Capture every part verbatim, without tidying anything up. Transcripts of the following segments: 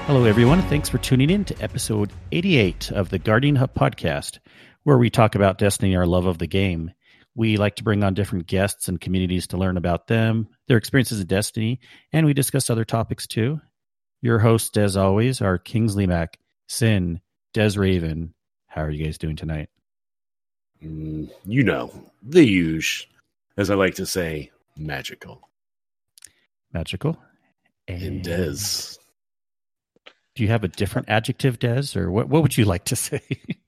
Hello, everyone. Thanks for tuning in to episode eighty-eight of the Guardian Hub podcast, where we talk about Destiny, our love of the game. We like to bring on different guests and communities to learn about them, their experiences in Destiny, and we discuss other topics too. Your hosts, as always, are Kingsley Mac, Sin, Des Raven. How are you guys doing tonight? Mm, you know, the huge, as I like to say, magical. Magical. And, and Des. Do you have a different adjective, Des, or what, what would you like to say?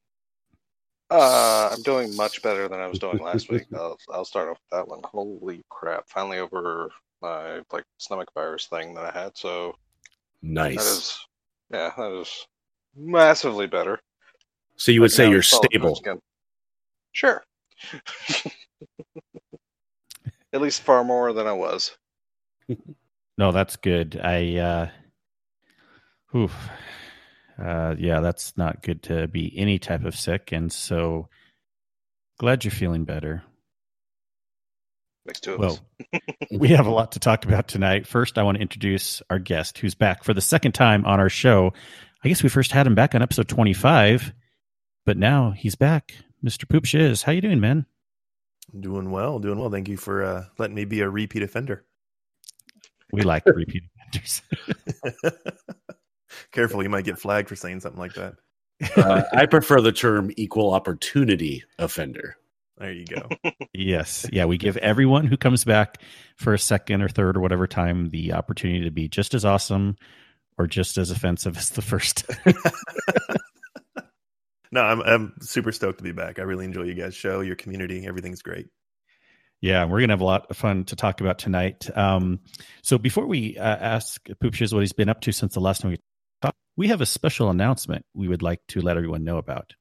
uh, I'm doing much better than I was doing last week. I'll, I'll start off with that one. Holy crap. Finally over my like stomach virus thing that I had. So nice. That is, yeah, that is massively better. So you would like say you're stable. Sure. At least far more than I was. No, that's good. I, uh, oof. Uh, yeah, that's not good to be any type of sick. And so glad you're feeling better. Makes two of well, us. We have a lot to talk about tonight. First, I want to introduce our guest who's back for the second time on our show. I guess we first had him back on episode twenty-five, but now he's back. Mister Poop Shiz, how you doing, man? Doing well, doing well. Thank you for uh, letting me be a repeat offender. We like repeat offenders. Careful, you might get flagged for saying something like that. uh, I prefer the term equal opportunity offender. There you go. Yes. Yeah, we give everyone who comes back for a second or third or whatever time the opportunity to be just as awesome or just as offensive as the first. No, I'm I'm super stoked to be back. I really enjoy you guys' show, your community. Everything's great. Yeah, we're going to have a lot of fun to talk about tonight. Um, so before we uh, ask Poop Shiz what he's been up to since the last time we talked, we have a special announcement we would like to let everyone know about.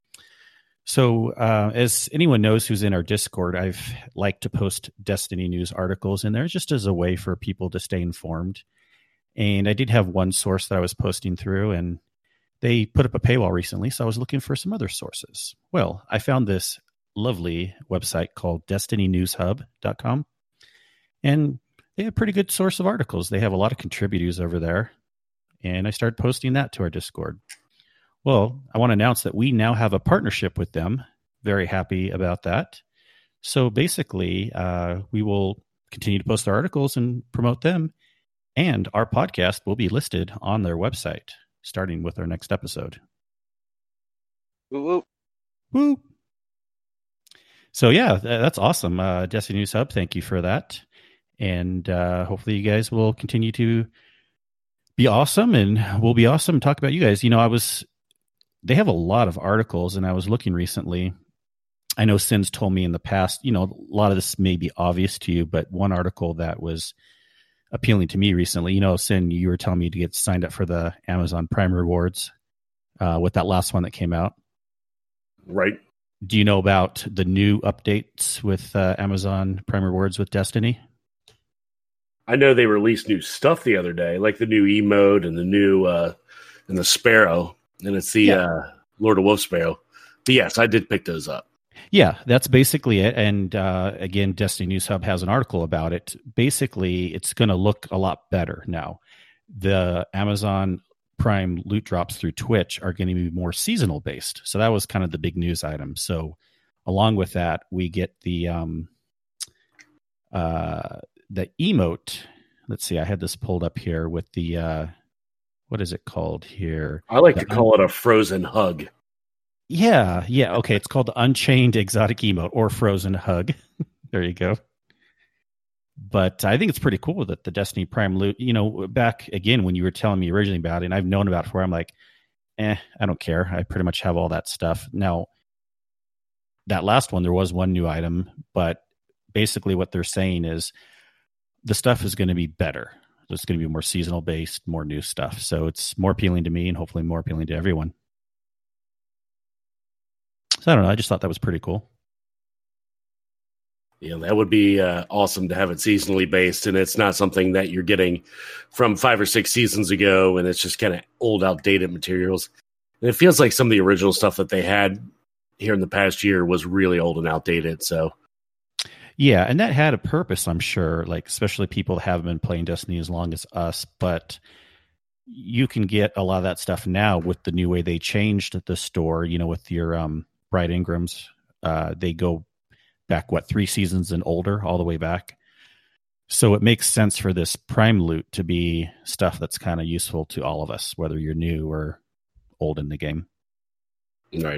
So uh, as anyone knows who's in our Discord, I've liked to post Destiny news articles in there just as a way for people to stay informed. And I did have one source that I was posting through, and they put up a paywall recently, so I was looking for some other sources. Well, I found this lovely website called destiny news hub dot com, and they have a pretty good source of articles. They have a lot of contributors over there, and I started posting that to our Discord. Well, I want to announce that we now have a partnership with them. Very happy about that. So basically, uh, we will continue to post our articles and promote them, and our podcast will be listed on their website, starting with our next episode. Woo woo. Woo. So yeah, that's awesome. Uh, Destiny News Hub, thank you for that. And uh, hopefully you guys will continue to be awesome, and we'll be awesome and talk about you guys. You know, I was, they have a lot of articles, and I was looking recently. I know Sin's told me in the past, you know, a lot of this may be obvious to you, but one article that was appealing to me recently, you know, Sin, you were telling me to get signed up for the Amazon Prime Rewards uh, with that last one that came out. Right. Do you know about the new updates with uh, Amazon Prime Rewards with Destiny? I know they released new stuff the other day, like the new emote and the new uh, and the Sparrow, and it's the yeah. uh, Lord of Wolf Sparrow. But yes, I did pick those up. Yeah, that's basically it. And uh, again, Destiny News Hub has an article about it. Basically, it's going to look a lot better now. The Amazon Prime loot drops through Twitch are going to be more seasonal based. So that was kind of the big news item. So along with that, we get the um, uh, the emote. Let's see, I had this pulled up here with the uh, what is it called here? I like the to call un- it a frozen hug. Yeah, yeah. Okay, it's called the Unchained Exotic Emote or Frozen Hug. There you go. But I think it's pretty cool that the Destiny Prime loot, you know, back again when you were telling me originally about it, and I've known about it before, I'm like, eh, I don't care. I pretty much have all that stuff. Now, that last one, there was one new item, but basically what they're saying is the stuff is going to be better. It's going to be more seasonal based, more new stuff. So it's more appealing to me and hopefully more appealing to everyone. So I don't know. I just thought that was pretty cool. Yeah, that would be uh, awesome to have it seasonally based, and it's not something that you're getting from five or six seasons ago, and it's just kind of old, outdated materials. And it feels like some of the original stuff that they had here in the past year was really old and outdated. So, yeah, and that had a purpose, I'm sure. Like, especially people that haven't been playing Destiny as long as us. But you can get a lot of that stuff now with the new way they changed the store. You know, with your um, Bright Ingrams, uh, they go back what three seasons and older, all the way back. So it makes sense for this Prime loot to be stuff that's kind of useful to all of us, whether you're new or old in the game. Right.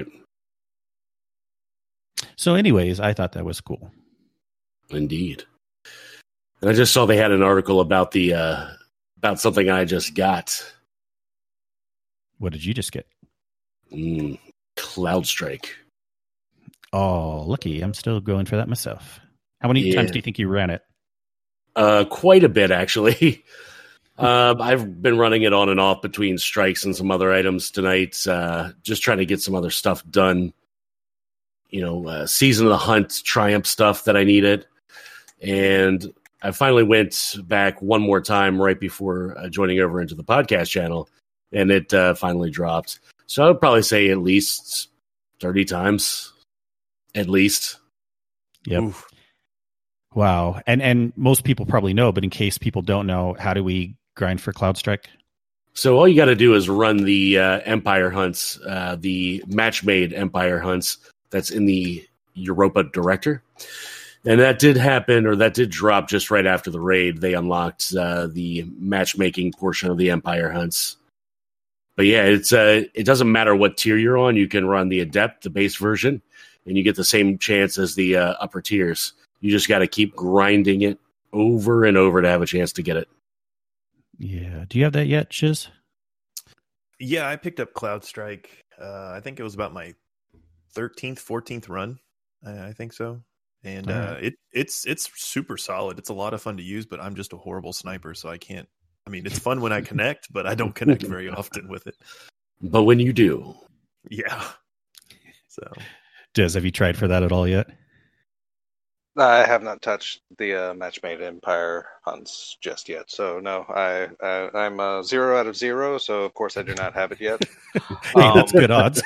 So, anyways, I thought that was cool. Indeed. And I just saw they had an article about the uh, about something I just got. What did you just get? Mm, CloudStrike. Oh, lucky. I'm still going for that myself. How many Yeah. times do you think you ran it? Uh, quite a bit, actually. um, I've been running it on and off between strikes and some other items tonight, uh, just trying to get some other stuff done. You know, uh, Season of the Hunt Triumph stuff that I needed. And I finally went back one more time right before uh, joining over into the podcast channel, and it uh, finally dropped. So I would probably say at least thirty times. At least. Yep. Oof. Wow. And and most people probably know, but in case people don't know, how do we grind for CloudStrike? So all you got to do is run the uh, Empire hunts, uh, the match-made Empire hunts that's in the Europa Director. And that did happen, or that did drop just right after the raid. They unlocked uh, the matchmaking portion of the Empire hunts. But yeah, it's uh, it doesn't matter what tier you're on. You can run the Adept, the base version, and you get the same chance as the uh, upper tiers. You just got to keep grinding it over and over to have a chance to get it. Yeah. Do you have that yet, Shiz? Yeah, I picked up CloudStrike. Uh, I think it was about my thirteenth, fourteenth run. I, I think so. And uh, Alright. it it's it's super solid. It's a lot of fun to use, but I'm just a horrible sniper, so I can't. I mean, it's fun when I connect, but I don't connect very often with it. But when you do, Yeah. So Diz, have you tried for that at all yet? I have not touched the uh, match-made Empire hunts just yet. So no, I, I I'm uh, zero out of zero. So of course I do not have it yet. Hey, that's good odds.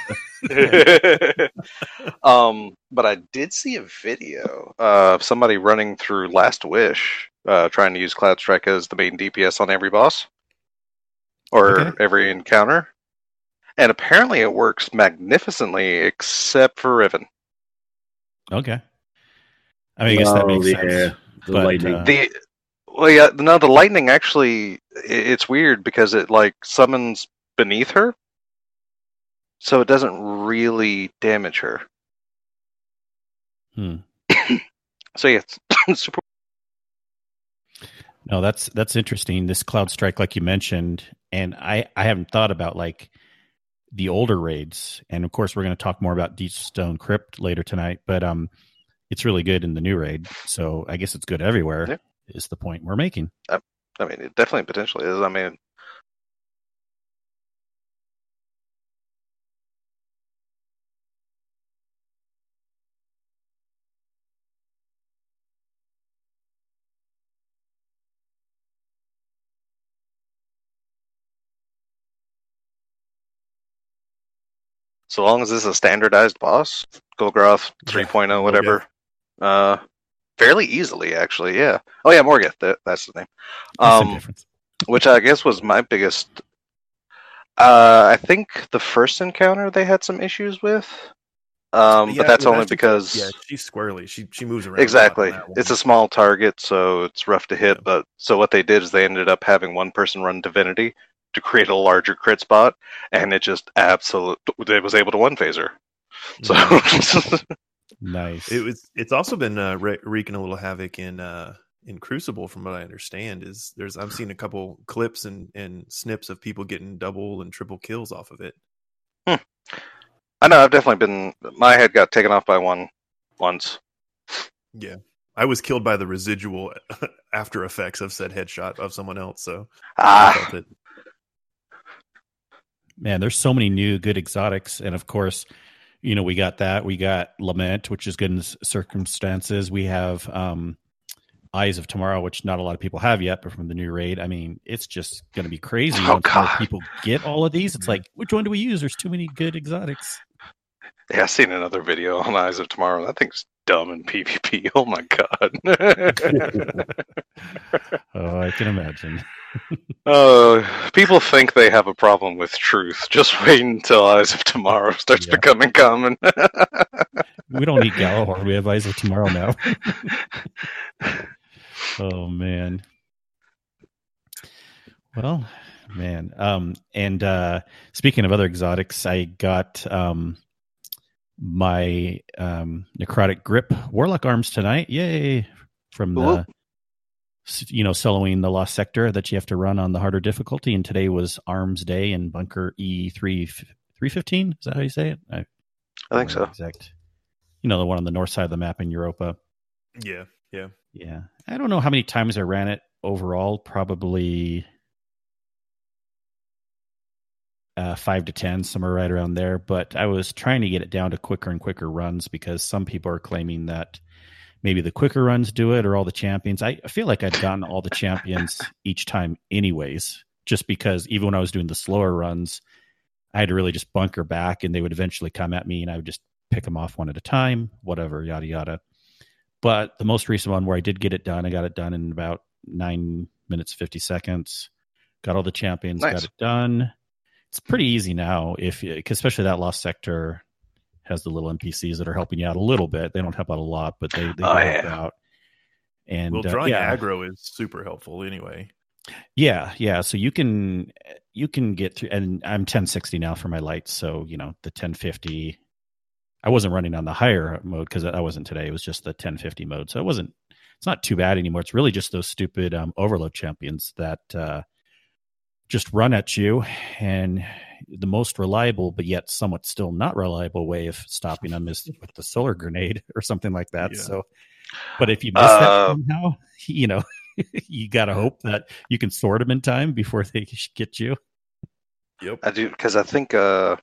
um, but I did see a video of somebody running through Last Wish, uh, trying to use CloudStrike as the main D P S on every boss or Okay. every encounter, and apparently it works magnificently, except for Riven. Okay. I mean, I guess that makes Oh, sense. yeah, the But, lightning. uh, The well, yeah, no, the lightning actually, i- it's weird because it like summons beneath her, so it doesn't really damage her. Hmm. So yeah, it's super. No, that's that's interesting. This CloudStrike, like you mentioned, and I I haven't thought about like the older raids, and of course we're going to talk more about Deep Stone Crypt later tonight. But um, it's really good in the new raid, so I guess it's good everywhere. Yeah. Is the point we're making? I mean, it definitely potentially is. I mean, so long as this is a standardized boss, Golgroth three point oh, Yeah, whatever, uh, fairly easily actually. Yeah. Oh yeah, Morgoth. That, that's the name. There's some Um, difference. which I guess was my biggest. Uh, I think the first encounter they had some issues with, um, Yeah, but that's well, only just- because yeah, she's squirrely. She she moves around. a lot on exactly that one. it's a small target, so it's rough to hit. But so what they did is they ended up having one person run Divinity to create a larger crit spot, and it just absolute. It was able to one phaser. So Nice. It was. It's also been uh, re- wreaking a little havoc in uh, in Crucible, from what I understand. Is there's I've seen a couple clips and, and snips of people getting double and triple kills off of it. I know I've definitely been. My head got taken off by one once. Yeah, I was killed by the residual after effects of said headshot of someone else. So I Ah, felt it. Man, there's so many new good exotics, and of course, you know we got that. We got Lament, which is good in s- circumstances. We have um, Eyes of Tomorrow, which not a lot of people have yet, but from the new raid, I mean, it's just going to be crazy Oh, once more God. people get all of these. It's like, which one do we use? There's too many good exotics. yeah, I seen another video on Eyes of Tomorrow. That thing's dumb in PvP. Oh my god. Oh, I can imagine. Uh, people think they have a problem with truth. Just wait until Eyes of Tomorrow starts Yeah. becoming common. We don't need Galahorn. We have Eyes of Tomorrow now. Oh man. Well, man. Um, and uh, speaking of other exotics, I got um, my um, Necrotic Grip Warlock arms tonight. Yay! From the, you know, soloing the Lost Sector that you have to run on the harder difficulty. And today was Arms Day in Bunker E three fifteen. Is that how you say it? I, I think so. Exact. You know, the one on the north side of the map in Europa. Yeah, yeah. Yeah. I don't know how many times I ran it overall. Probably uh, five to ten, somewhere right around there. But I was trying to get it down to quicker and quicker runs because some people are claiming that maybe the quicker runs do it or all the champions. I feel like I'd gotten all the champions each time anyways, just because even when I was doing the slower runs, I had to really just bunker back and they would eventually come at me and I would just pick them off one at a time, whatever, yada, yada. But the most recent one where I did get it done, I got it done in about nine minutes, fifty seconds. Got all the champions, Nice. got it done. It's pretty easy now, if you, especially that Lost Sector has the little N P Cs that are helping you out a little bit. They don't help out a lot, but they, they Oh, help yeah. out. And Well, uh, drawing yeah, aggro is super helpful anyway. yeah, yeah. So you can you can get through, and I'm ten sixty now for my lights. So you know the ten fifty. I wasn't running on the higher mode because I wasn't today. It was just the ten fifty mode, so it wasn't. It's not too bad anymore. It's really just those stupid um, overload champions that uh, just run at you, and the most reliable, but yet somewhat still not reliable way of stopping them is with the solar grenade or something like that. Yeah. So, but if you miss Uh, that somehow, you know, you got to hope that you can sort them in time before they get you. Yep. I do, because I think, uh,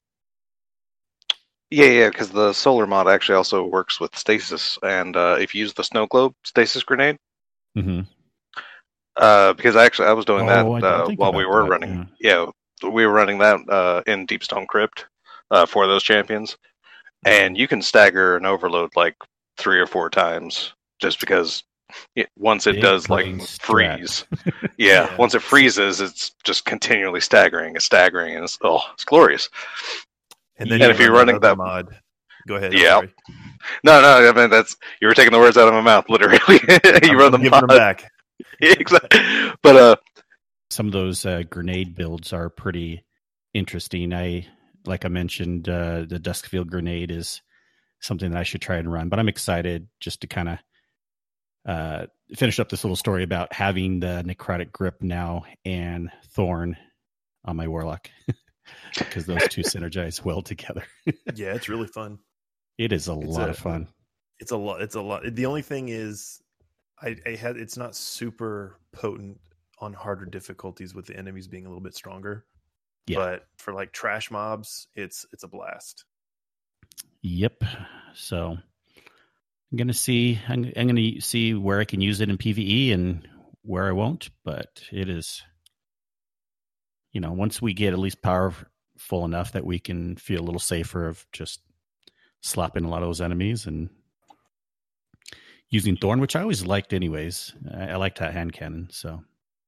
yeah, yeah, because the solar mod actually also works with stasis, and uh, if you use the snow globe stasis grenade, Mm-hmm. uh, because actually I was doing Oh, I that didn't uh, think while we about were that, running, yeah. we were running that uh, in Deepstone Crypt uh, for those champions, and you can stagger an overload like three or four times just because it, once it Big does like brain strat. freeze, yeah, Yeah. once it freezes, it's just continually staggering and staggering, and it's oh, it's glorious. And then Yeah. you And if you're run running other that- mod, go ahead. I'm Yeah. sorry. No, no, I mean that's you were taking the words out of my mouth, literally. you I'm, run I'm the giving mod, them back. exactly. But uh, Some of those uh, grenade builds are pretty interesting. I, like I mentioned, uh, the Duskfield grenade is something that I should try and run, but I'm excited just to kind of uh, finish up this little story about having the Necrotic Grip now and Thorn on my Warlock because those two synergize well together. Yeah, it's really fun. It is a It's lot a- of fun. It's a lot. It's a lot. The only thing is, I, I had it's not super potent on harder difficulties with the enemies being a little bit stronger. Yeah. But for like trash mobs, it's it's a blast. Yep. So I'm gonna see. I'm, I'm gonna see where I can use it in PvE and where I won't. But it is, you know, once we get at least powerful enough that we can feel a little safer of just slapping a lot of those enemies and using Thorn, which I always liked, anyways. I, I liked that hand cannon. So,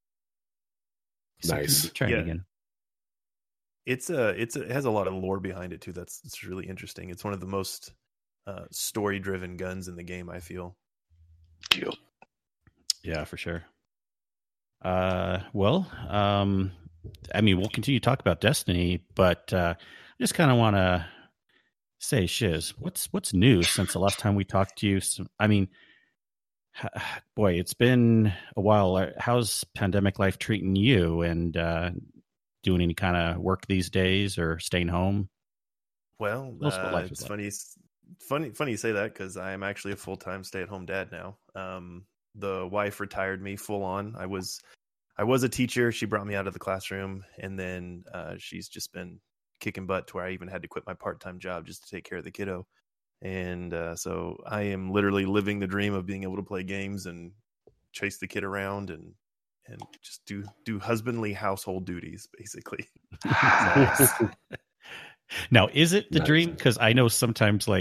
so Nice. Try it Yeah. again. It's a it's a, it has a lot of lore behind it too. That's it's really interesting. It's one of the most uh, story driven guns in the game. I feel. cute. Yeah, for sure. Uh, well, um, I mean, we'll continue to talk about Destiny, but uh, I just kind of want to say, Shiz, what's what's new since the last time we talked to you? So, I mean, h- boy, it's been a while. How's pandemic life treating you? And uh, doing any kind of work these days, or staying home? Well, Most of uh, life is it's like- funny, funny, funny you say that because I am actually a full time stay at home dad now. Um, the wife retired me full on. I was, I was a teacher. She brought me out of the classroom, and then uh, she's just been kicking butt to where I even had to quit my part time job just to take care of the kiddo. And uh, so I am literally living the dream of being able to play games and chase the kid around and and just do do husbandly household duties, basically. Now, is it the Nice. dream? Because I know sometimes, like,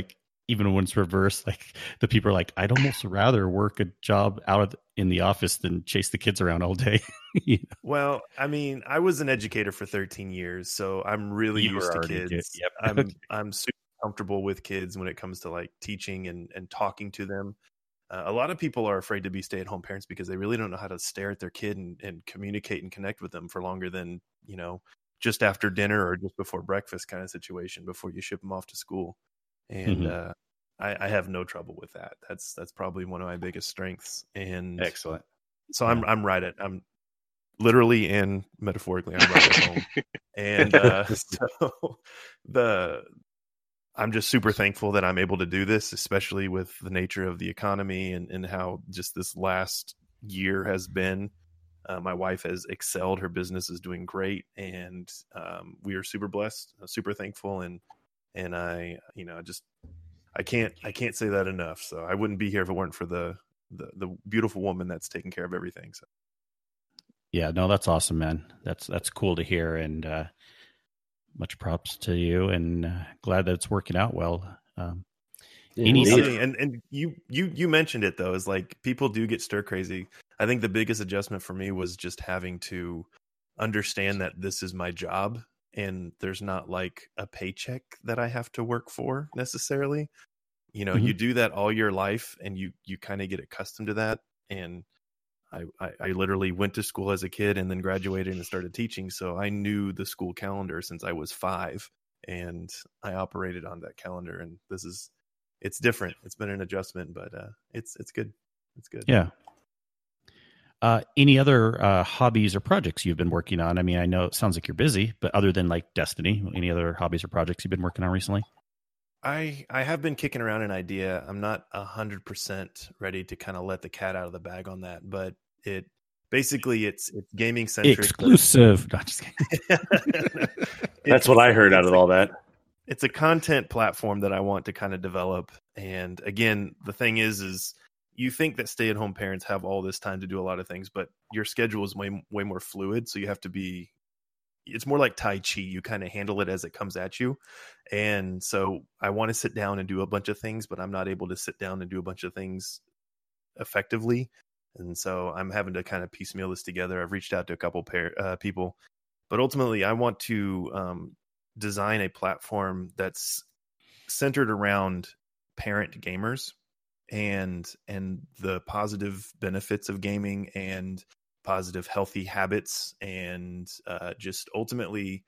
even when it's reversed, like the people are like, I'd almost rather work a job out of, in the office than chase the kids around all day. You know? Well, I mean, I was an educator for thirteen years, so I'm really You used were to already kids. good. Yep. I'm Okay. I'm super comfortable with kids when it comes to like teaching and and talking to them. Uh, a lot of people are afraid to be stay-at-home parents because they really don't know how to stare at their kid and, and communicate and connect with them for longer than, you know, just after dinner or just before breakfast kind of situation before you ship them off to school. And Mhm. uh, I, I have no trouble with that. That's that's probably one of my biggest strengths. And Excellent. so I'm Yeah. I'm right at I'm literally and metaphorically I'm right at home. And uh, so the I'm just super thankful that I'm able to do this, especially with the nature of the economy and, and how just this last year has been. Uh, my wife has excelled. Her business is doing great. And um, we are super blessed, uh, super thankful. And, and I, you know, just, I can't, I can't say that enough. So I wouldn't be here if it weren't for the, the, the beautiful woman that's taking care of everything. So. Yeah, no, that's awesome, man. That's, that's cool to hear. And, uh, much props to you, and uh, glad that it's working out well. Um, any We'll other- see. And and you you you mentioned it though, is like people do get stir crazy. I think the biggest adjustment for me was just having to understand that this is my job and there's not like a paycheck that I have to work for necessarily. You know, Mhm. you do that all your life and you you kind of get accustomed to that. And I, I, I literally went to school as a kid and then graduated and started teaching. So I knew the school calendar since I was five and I operated on that calendar. And this is, it's different. It's been an adjustment, but uh, it's, it's good. It's good. Yeah. Uh, any other uh, hobbies or projects you've been working on? I mean, I know it sounds like you're busy, but other than like Destiny, any other hobbies or projects you've been working on recently? I, I have been kicking around an idea. I'm not a hundred percent ready to kind of let the cat out of the bag on that, but it basically it's, it's gaming centric. Exclusive. Not just kidding. That's what I heard out of all that. It's a content platform that I want to kind of develop. And again, the thing is, is you think that stay-at-home parents have all this time to do a lot of things, but your schedule is way, way more fluid. So you have to be, it's more like Tai Chi. You kind of handle it as it comes at you. And so I want to sit down and do a bunch of things, but I'm not able to sit down and do a bunch of things effectively. And so I'm having to kind of piecemeal this together. I've reached out to a couple pair, uh, people, but ultimately I want to um, design a platform that's centered around parent gamers and and the positive benefits of gaming and positive healthy habits and uh, just ultimately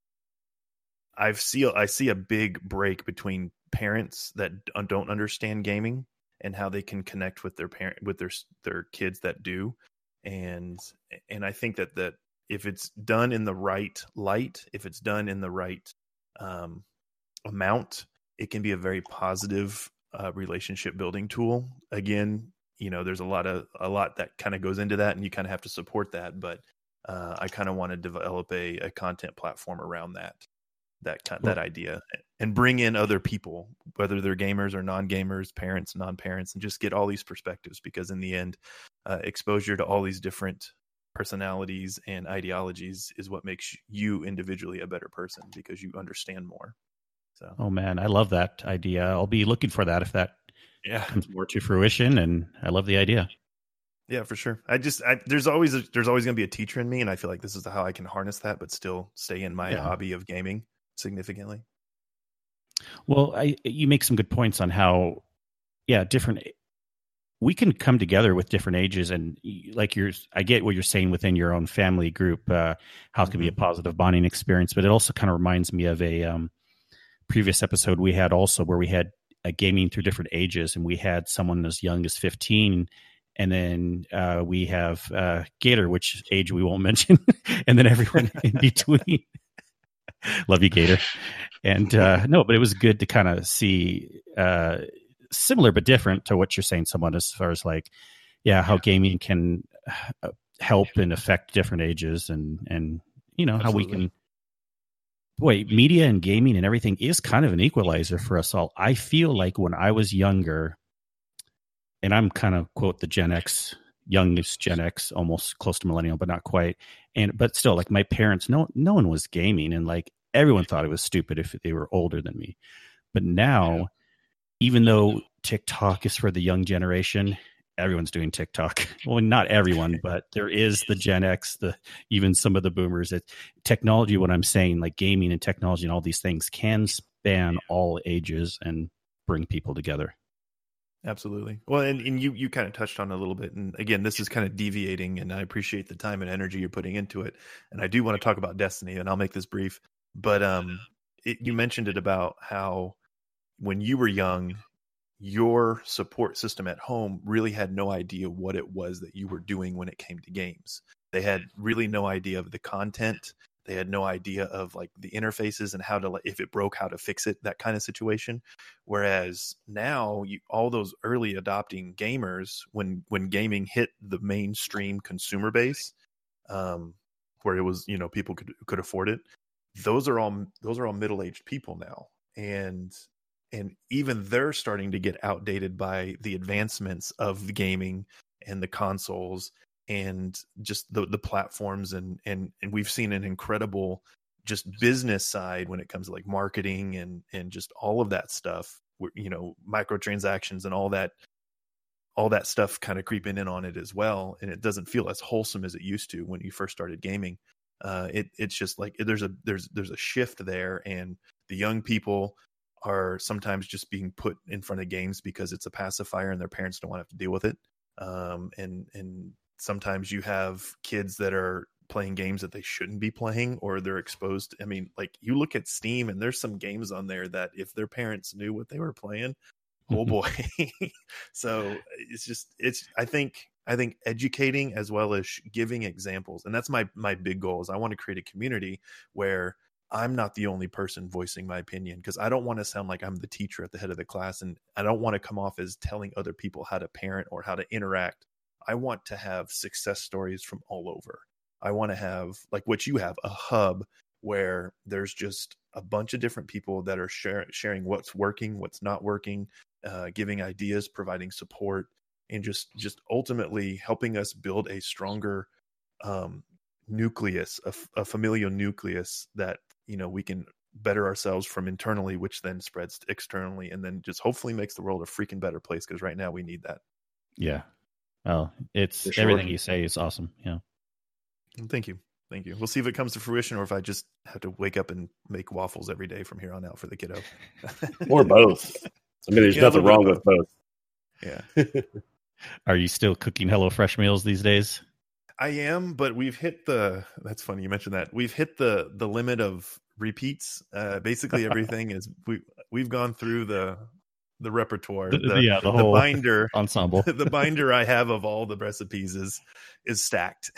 I see I see a big break between parents that don't understand gaming and how they can connect with their parent with their their kids that do. And and I think that that if it's done in the right light, if it's done in the right um, amount, it can be a very positive uh, relationship building tool. Again, you know, there's a lot of a lot that kind of goes into that, and you kind of have to support that. But uh, I kind of want to develop a, a content platform around that that kind Cool. that idea, and bring in other people, whether they're gamers or non-gamers, parents, non-parents, and just get all these perspectives. Because in the end, uh, exposure to all these different personalities and ideologies is what makes you individually a better person because you understand more. So, Oh man, I love that idea. I'll be looking for that if that yeah, comes more to fruition, and I love the idea. yeah, for sure. I just, I, there's always, a, there's always going to be a teacher in me. And I feel like this is how I can harness that, but still stay in my Yeah. hobby of gaming significantly. Well, I, you make some good points on how, yeah, different. We can come together with different ages, and like you're, I get what you're saying within your own family group, uh, how it can be a positive bonding experience. But it also kind of reminds me of a um, previous episode we had also where we had a gaming through different ages, and we had someone as young as fifteen, and then uh, we have uh, Gator, which age we won't mention, and then everyone in between. Love you, Gator. And uh, no, but it was good to kind of see uh, similar but different to what you're saying, someone as far as like, yeah, how gaming can uh, help and affect different ages, and and you know Absolutely. how we can. Boy, media and gaming and everything is kind of an equalizer for us all. I feel like when I was younger, and I'm kind of quote the Gen X, youngest Gen X, almost close to millennial, but not quite. And but still, like my parents, no no one was gaming, and like everyone thought it was stupid if they were older than me. But now, even though TikTok is for the young generation, everyone's doing TikTok. Well, not everyone, but there is the Gen X, the even some of the boomers. It, technology, what I'm saying, like gaming and technology and all these things can span all ages and bring people together. Absolutely. Well, and, and you, you kind of touched on it a little bit. And again, this is kind of deviating, and I appreciate the time and energy you're putting into it. And I do want to talk about Destiny, and I'll make this brief. But um, it, you mentioned it about how when you were young, your support system at home really had no idea what it was that you were doing when it came to games. They had really no idea of the content. They had no idea of like the interfaces and how to, if it broke, how to fix it, that kind of situation. Whereas now you, all those early adopting gamers, when, when gaming hit the mainstream consumer base, um, where it was, you know, people could, could afford it. Those are all, those are all middle-aged people now. And, and even they're starting to get outdated by the advancements of the gaming and the consoles and just the the platforms, and and and we've seen an incredible just business side when it comes to like marketing and and just all of that stuff, you know, microtransactions and all that all that stuff kind of creeping in on it as well. And it doesn't feel as wholesome as it used to when you first started gaming. Uh, it it's just like there's a there's there's a shift there, and the young people are sometimes just being put in front of games because it's a pacifier and their parents don't want to have to deal with it. Um, and and sometimes you have kids that are playing games that they shouldn't be playing, or they're exposed. I mean, like you look at Steam and there's some games on there that if their parents knew what they were playing, oh boy. So it's just, it's, I think, I think educating as well as giving examples. And that's my, my big goal is I want to create a community where I'm not the only person voicing my opinion, because I don't want to sound like I'm the teacher at the head of the class. And I don't want to come off as telling other people how to parent or how to interact. I want to have success stories from all over. I want to have, like what you have, a hub where there's just a bunch of different people that are share, sharing what's working, what's not working, uh, giving ideas, providing support, and just, just ultimately helping us build a stronger um, nucleus, a, a familial nucleus that, you know, we can better ourselves from internally, which then spreads externally, and then just hopefully makes the world a freaking better place. Because right now we need that. Yeah. Oh, it's sure. Everything you say is awesome. Yeah. Thank you. Thank you. We'll see if it comes to fruition, or if I just have to wake up and make waffles every day from here on out for the kiddo. Or both. I mean, there's Yeah, nothing wrong with both. Yeah. Are you still cooking HelloFresh meals these days? I am, but we've hit the, that's funny you mentioned that. We've hit the the limit of repeats. Uh, basically everything is, we, we've gone through the the repertoire, The, the, yeah, the the whole binder, ensemble. the binder I have of all the recipes is, is stacked.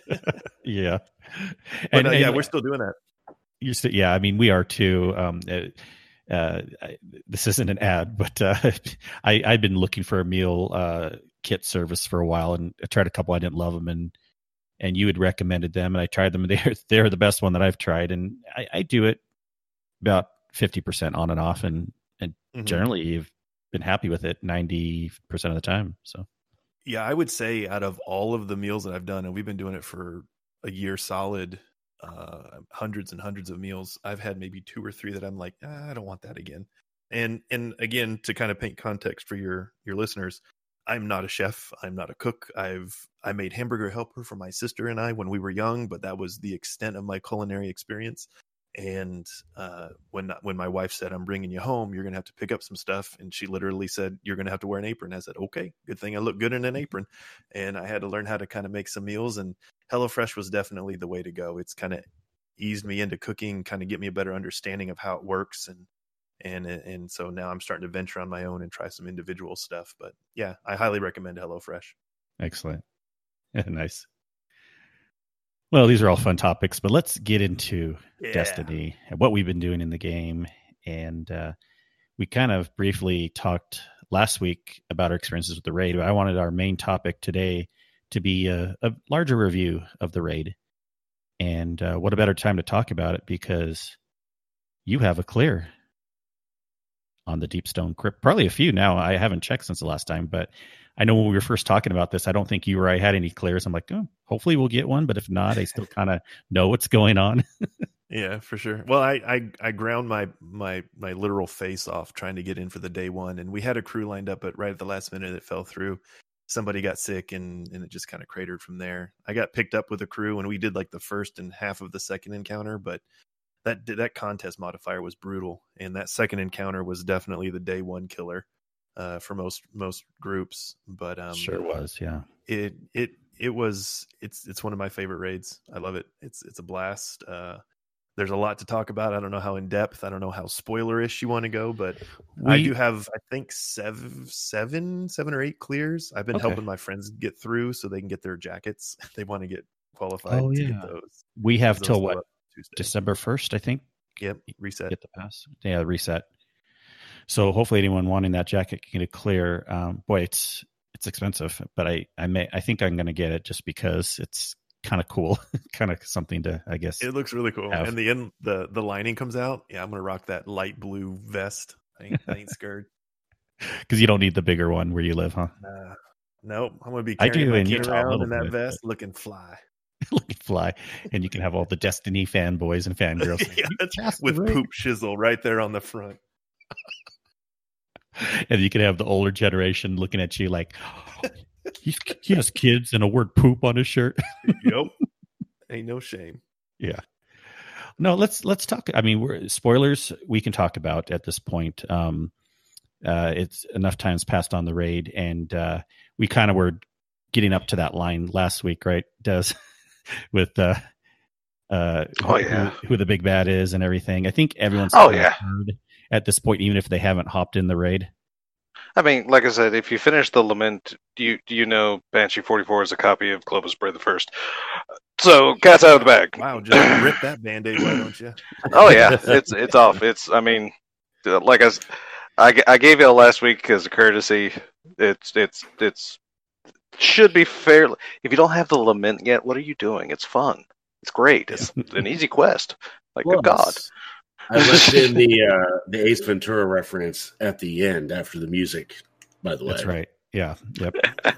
Yeah. But And, uh, yeah, and we're still doing that. you're still, yeah, I mean, we are too. Um, uh, uh, I- this isn't an ad, but uh, I, I've been looking for a meal uh, kit service for a while, and I tried a couple. I didn't love them, and and you had recommended them, and I tried them. They're they're the best one that I've tried, and I, I do it about fifty percent on and off, and and Mhm. generally you've been happy with it ninety percent of the time. So Yeah, I would say out of all of the meals that I've done, and we've been doing it for a year solid, uh, hundreds and hundreds of meals, I've had maybe two or three that I'm like, ah, I don't want that again. And and again, to kind of paint context for your your listeners, I'm not a chef. I'm not a cook. I've I made Hamburger Helper for my sister and I when we were young, but that was the extent of my culinary experience. And uh, when when my wife said, I'm bringing you home, you're going to have to pick up some stuff. And she literally said, you're going to have to wear an apron. I said, okay, good thing I look good in an apron. And I had to learn how to kind of make some meals. And HelloFresh was definitely the way to go. It's kind of eased me into cooking, kind of get me a better understanding of how it works. And and and so now I'm starting to venture on my own and try some individual stuff. But yeah, I highly recommend HelloFresh. excellent. Nice. Well, these are all fun topics, but let's get into Yeah. Destiny and what we've been doing in the game. And uh, we kind of briefly talked last week about our experiences with the raid, but I wanted our main topic today to be a, a larger review of the raid. And uh, what a better time to talk about it, because you have a clear on the Deepstone Crypt. Probably a few now. I haven't checked since the last time, but I know when we were first talking about this, I don't think you or I had any clears. I'm like, oh, hopefully we'll get one, but if not, I still kind of know what's going on. Yeah, for sure. Well, I, I I ground my my my literal face off trying to get in for the day one, and we had a crew lined up, but right at the last minute it fell through. Somebody got sick, and and it just kind of cratered from there. I got picked up with a crew, and we did like the first and half of the second encounter, but that that contest modifier was brutal, and that second encounter was definitely the day one killer uh, for most most groups. But um, Sure was, yeah. It it it was it's it's one of my favorite raids. I love it. It's it's a blast. Uh, There's a lot to talk about. I don't know how in depth. I don't know how spoilerish you want to go, but we, I do have, I think, seven, seven, seven or eight clears. I've been okay. helping my friends get through so they can get their jackets. They want to get qualified oh, to yeah. get those. We have till what? December first, I think. Yep. Reset. Get the pass. Yeah, reset. So hopefully, anyone wanting that jacket can get it clear. Um, boy, it's it's expensive, but I I may I think I'm going to get it just because it's kind of cool, kind of something to, I guess. It looks really cool. have. And the end, the the lining comes out. Yeah, I'm gonna rock that light blue vest. I ain't, I ain't scared. Because you don't need the bigger one where you live, huh? Uh, nope. I'm gonna be I carrying do my in kid Utah a around little in that bit, vest, looking fly, looking fly, and you can have all the Destiny fanboys and fangirls yeah, with poop shizzle right there on the front. And you can have the older generation looking at you like, oh, he's, he has kids and a word poop on his shirt. Yep. Ain't no shame. Yeah. No, let's let's talk. I mean, we're, spoilers we can talk about at this point. Um, uh, it's enough times passed on the raid, and uh, we kind of were getting up to that line last week, right, Des? With uh, uh, oh yeah, who, who the big bad is and everything. I think everyone's oh yeah heard at this point, even if they haven't hopped in the raid. I mean, like I said, if you finish the Lament, do you do you know Banshee forty-four is a copy of Clovis Bray the First? So cat's out of the bag. Wow, just rip that Band-Aid, why don't you? Oh yeah, it's it's off. It's I mean, like I, I, I gave you last week as a courtesy. It's it's it's should be fairly. If you don't have the Lament yet, what are you doing? It's fun. It's great. It's an easy quest. Like Plus, good God. I left in the uh, the Ace Ventura reference at the end after the music. By the way, that's right. Yeah. Yep.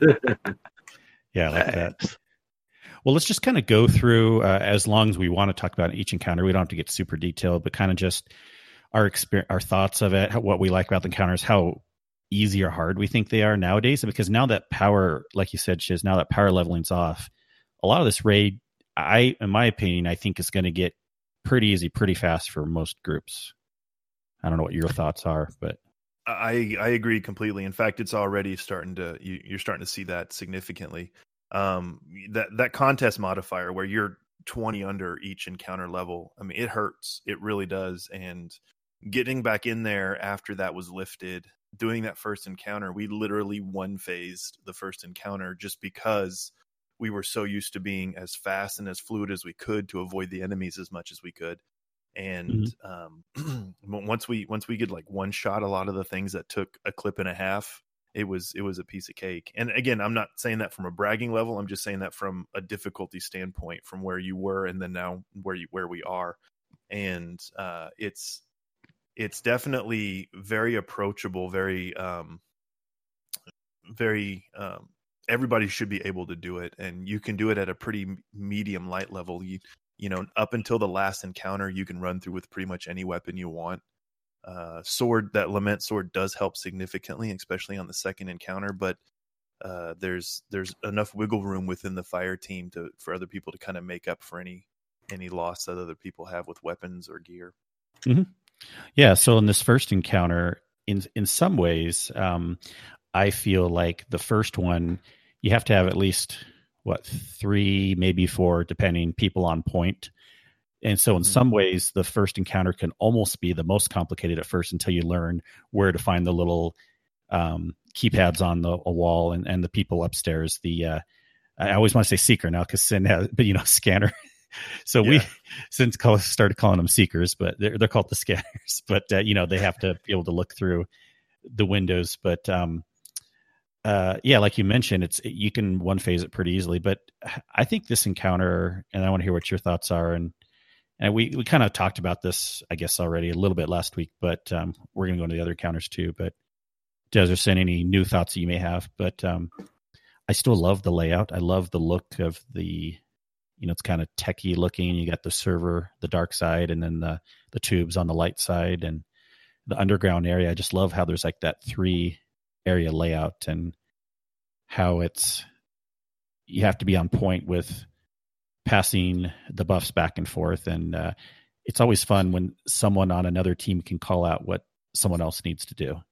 Yeah, I like that. Well, let's just kind of go through uh, as long as we want to talk about each encounter. We don't have to get super detailed, but kind of just our experience, our thoughts of it, how, what we like about the encounters, how easy or hard we think they are nowadays. Because now that power, like you said, Shiz, now that power leveling's off, a lot of this raid, I, in my opinion, I think is going to get pretty easy, pretty fast for most groups. I don't know what your thoughts are, but I I agree completely. In fact, it's already starting to you, you're starting to see that significantly. Um, that that contest modifier where you're twenty under each encounter level. I mean, it hurts. It really does. And getting back in there after that was lifted, doing that first encounter, we literally one phased the first encounter just because we were so used to being as fast and as fluid as we could to avoid the enemies as much as we could. And mm-hmm. um, once we once we could like one shot a lot of the things that took a clip and a half, it was it was a piece of cake. And again, I'm not saying that from a bragging level. I'm just saying that from a difficulty standpoint, from where you were and then now where you where we are. And uh, it's it's definitely very approachable, very um, very. Um, everybody should be able to do it, and you can do it at a pretty medium light level. You you know, up until the last encounter, you can run through with pretty much any weapon you want. Uh, sword, that Lament sword does help significantly, especially on the second encounter, but uh, there's there's enough wiggle room within the fire team to for other people to kind of make up for any any loss that other people have with weapons or gear. Mm-hmm. Yeah, so in this first encounter, in in some ways, um, I feel like the first one, you have to have at least, what, three, maybe four, depending, people on point. And so in mm-hmm. some ways, the first encounter can almost be the most complicated at first until you learn where to find the little um, keypads on the a wall and, and the people upstairs. The uh, I always want to say seeker now because Sin has, but you know, scanner. So yeah. we since call, started calling them seekers, but they're they're called the scanners. But uh, you know, they have to be able to look through the windows. But um, uh, yeah, like you mentioned, it's you can one phase it pretty easily. But I think this encounter, and I want to hear what your thoughts are. And and we we kind of talked about this, I guess, already a little bit last week. But um, we're going to go into the other encounters too. But Des or Sin, any new thoughts that you may have? But um, I still love the layout. I love the look of the. you know, it's kind of techie looking. You got the server, the dark side, and then the the tubes on the light side, and the underground area. I just love how there's like that three area layout, and how it's, you have to be on point with passing the buffs back and forth. And uh, it's always fun when someone on another team can call out what someone else needs to do.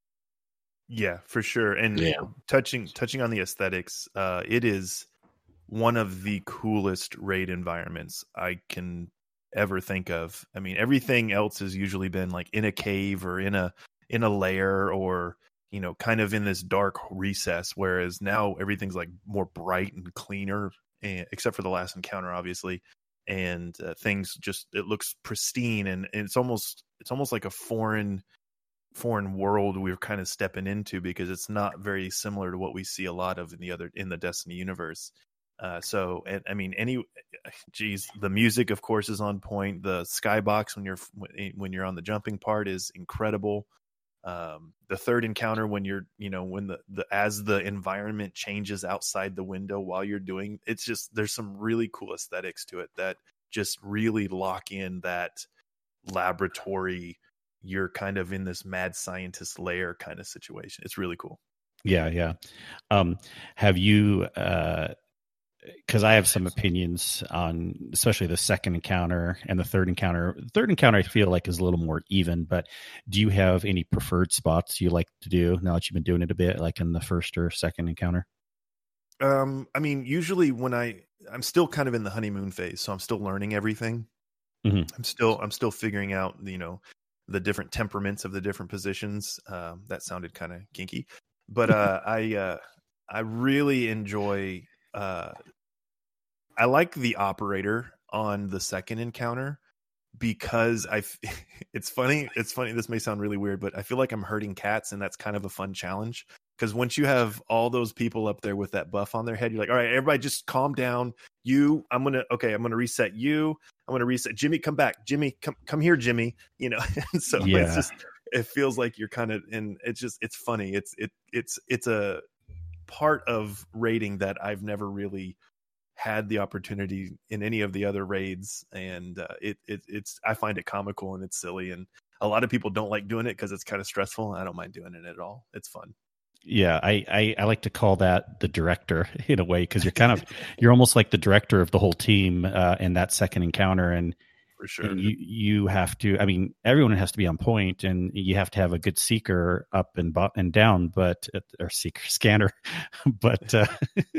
Yeah, for sure. And Yeah. touching touching on the aesthetics, uh, it is one of the coolest raid environments I can ever think of. I mean, everything else has usually been like in a cave or in a in a lair, or you know, kind of in this dark recess, whereas now everything's like more bright and cleaner, and, except for the last encounter, obviously. And uh, things just, it looks pristine, and, and it's almost it's almost like a foreign foreign world we're kind of stepping into, because it's not very similar to what we see a lot of in the other in the Destiny universe. Uh, so, and, I mean, any, geez, the music, of course, is on point. The skybox when you're when you're on the jumping part is incredible. Um, the third encounter, when you're, you know, when the, the as the environment changes outside the window while you're doing, it's just, there's some really cool aesthetics to it that just really lock in that laboratory, you're kind of in this mad scientist lair kind of situation. It's really cool. Yeah, yeah. Um, have you? Uh, because I have some opinions on, especially the second encounter and the third encounter. The third encounter I feel like is a little more even. But do you have any preferred spots you like to do now that you've been doing it a bit, like in the first or second encounter? Um, I mean, usually when I, I'm still kind of in the honeymoon phase, so I'm still learning everything. Mm-hmm. I'm still, I'm still figuring out, you know, the different temperaments of the different positions. Um, that sounded kind of kinky, but uh, I, uh, I really enjoy. Uh, I like the operator on the second encounter, because I. It's funny. It's funny. This may sound really weird, but I feel like I'm herding cats, and that's kind of a fun challenge. Because once you have all those people up there with that buff on their head, you're like, all right, everybody just calm down. You, I'm going to, okay, I'm going to reset you. I'm going to reset Jimmy. Come back. Jimmy, come, come here, Jimmy. You know, and so yeah. it's just, it feels like you're kind of, and it's just, it's funny. It's, it, it's, it's a part of raiding that I've never really had the opportunity in any of the other raids. And uh, it, it, it's, I find it comical and it's silly. And a lot of people don't like doing it because it's kind of stressful. I don't mind doing it at all. It's fun. Yeah, I, I, I like to call that the director in a way, because you're kind of, you're almost like the director of the whole team uh, in that second encounter. And for sure, and you you have to, I mean, everyone has to be on point, and you have to have a good seeker up and bo- and down, but or seeker scanner, but uh,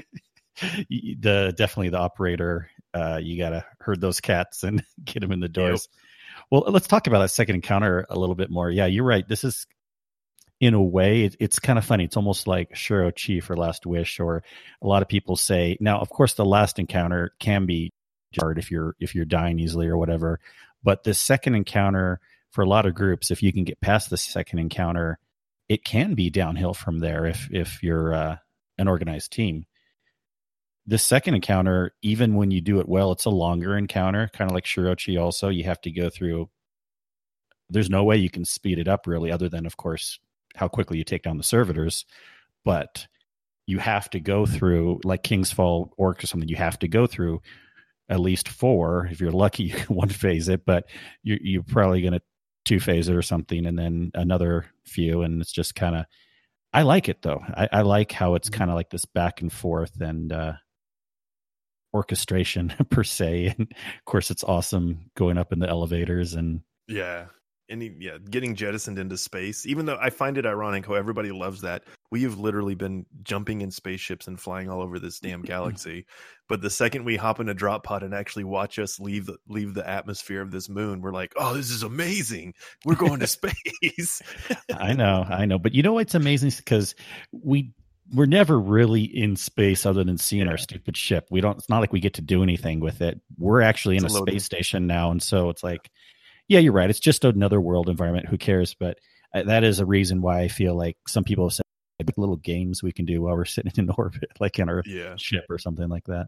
the definitely the operator. Uh, you got to herd those cats and get them in the doors. Yep. Well, let's talk about that second encounter a little bit more. Yeah, you're right. This is, in a way, it, it's kind of funny. It's almost like Shuro Chief or Last Wish, or a lot of people say. Now, of course, the last encounter can be hard if you're if you're dying easily or whatever. But the second encounter, for a lot of groups, if you can get past the second encounter, it can be downhill from there if if you're uh, an organized team. The second encounter, even when you do it well, it's a longer encounter, kind of like Shirochi also. You have to go through. There's no way you can speed it up really, other than, of course, how quickly you take down the servitors. But you have to go through, like King's Fall Orc or something, you have to go through at least four. If you're lucky, you can one phase it, but you're, you're probably going to two phase it or something, and then another few. And it's just kind of, I like it though. I, I like how it's kind of like this back and forth and uh, orchestration per se. And of course, it's awesome going up in the elevators and yeah. And yeah, getting jettisoned into space, even though I find it ironic how everybody loves that. We have literally been jumping in spaceships and flying all over this damn galaxy. But the second we hop in a drop pod and actually watch us leave the, leave the atmosphere of this moon, we're like, oh, this is amazing. We're going to space. I know, I know. But you know what's amazing? Because we, we're never really in space other than seeing yeah. our stupid ship. We don't, it's not like we get to do anything with it. We're actually in it's a, a space station now. And so it's like, yeah, you're right. It's just another world environment. Who cares? But uh, that is a reason why I feel like some people have said little games we can do while we're sitting in orbit, like in our yeah. ship or something like that.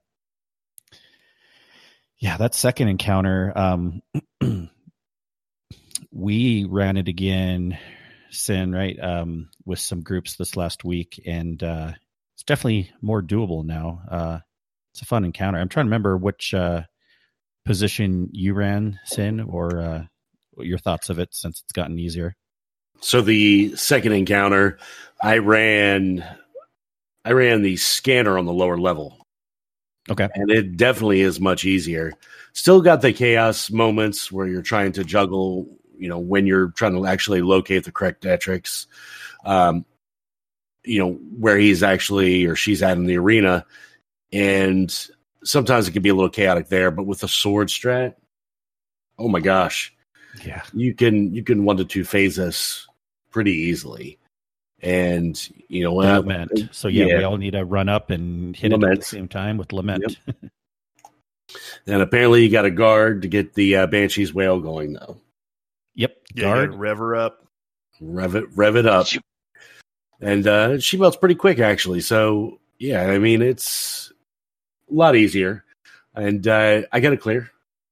Yeah, that second encounter, um, we ran it again, Sin, right, um, with some groups this last week, and uh, it's definitely more doable now. Uh, it's a fun encounter. I'm trying to remember which uh, position you ran, Sin, or uh, your thoughts of it since it's gotten easier. So the second encounter, I ran, I ran the scanner on the lower level. Okay. And it definitely is much easier. Still got the chaos moments where you're trying to juggle, you know, when you're trying to actually locate the correct Detrix, um, you know, where he's actually or she's at in the arena. And sometimes it can be a little chaotic there, but with the sword strat, oh my gosh. Yeah. You can, you can one to two phase this pretty easily. And, you know, The uh, lament. So, yeah, yeah. we all need to run up and hit Lament. it at the same time with lament. Yep. And apparently you got a guard to get the uh, Banshee's Wail going, though. Yep. Yeah, Guard. yeah, rev her up. Rev it, rev it up. And uh, she melts pretty quick, actually. So, yeah, I mean, it's a lot easier. And uh, I got it clear.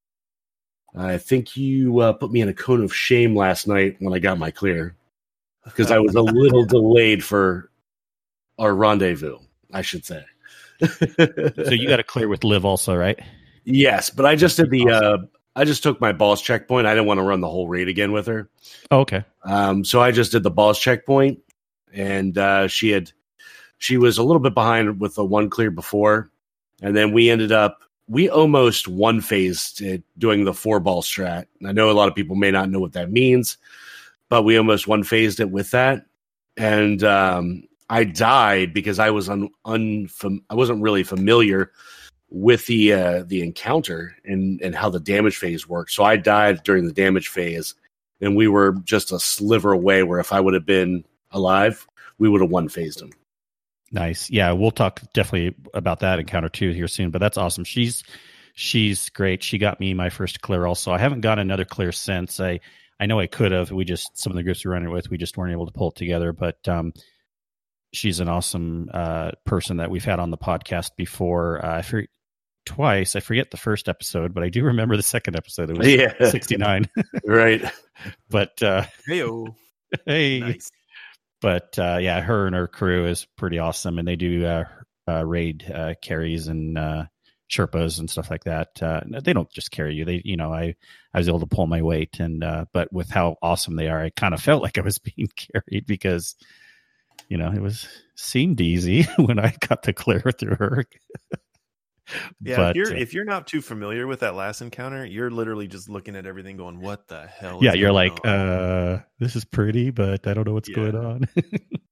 I think you uh, put me in a cone of shame last night when I got my clear. Because I was a little delayed for our rendezvous, I should say. So you got to clear with Liv also, right? Yes, but I just did the. Uh, I just took my boss checkpoint. I didn't want to run the whole raid again with her. Oh, okay. Um, so I just did the boss checkpoint, and uh, she had. She was a little bit behind with the one clear before, and then we ended up. We almost one phased it doing the four ball strat. I know a lot of people may not know what that means. But we almost one phased it with that, and um, I died because I was un, unfam- I wasn't really familiar with the uh, the encounter and and how the damage phase worked. So I died during the damage phase, and we were just a sliver away. Where if I would have been alive, we would have one phased him. Nice. Yeah, we'll talk definitely about that encounter too here soon. But that's awesome. She's she's great. She got me my first clear. Also, I haven't got another clear since. I. I know I could have. We just, some of the groups we were running with, we just weren't able to pull it together. But um, she's an awesome uh, person that we've had on the podcast before. Uh, I forget twice. I forget the first episode, but I do remember the second episode. It was yeah. sixty-nine. Right. But uh, Hey-o. hey. Nice. But uh, yeah, her and her crew is pretty awesome. And they do uh, uh, raid uh, carries and uh, Sherpas and stuff like that. Uh, they don't just carry you. They, you know, I, I was able to pull my weight, and uh, but with how awesome they are, I kind of felt like I was being carried because, you know, it was seemed easy when I got to clear through her. Yeah, but, if you're uh, if you're not too familiar with that last encounter, you're literally just looking at everything, going, "What the hell?" Yeah, is you're going like, on? uh, this is pretty, but I don't know what's Yeah. going on. Yeah,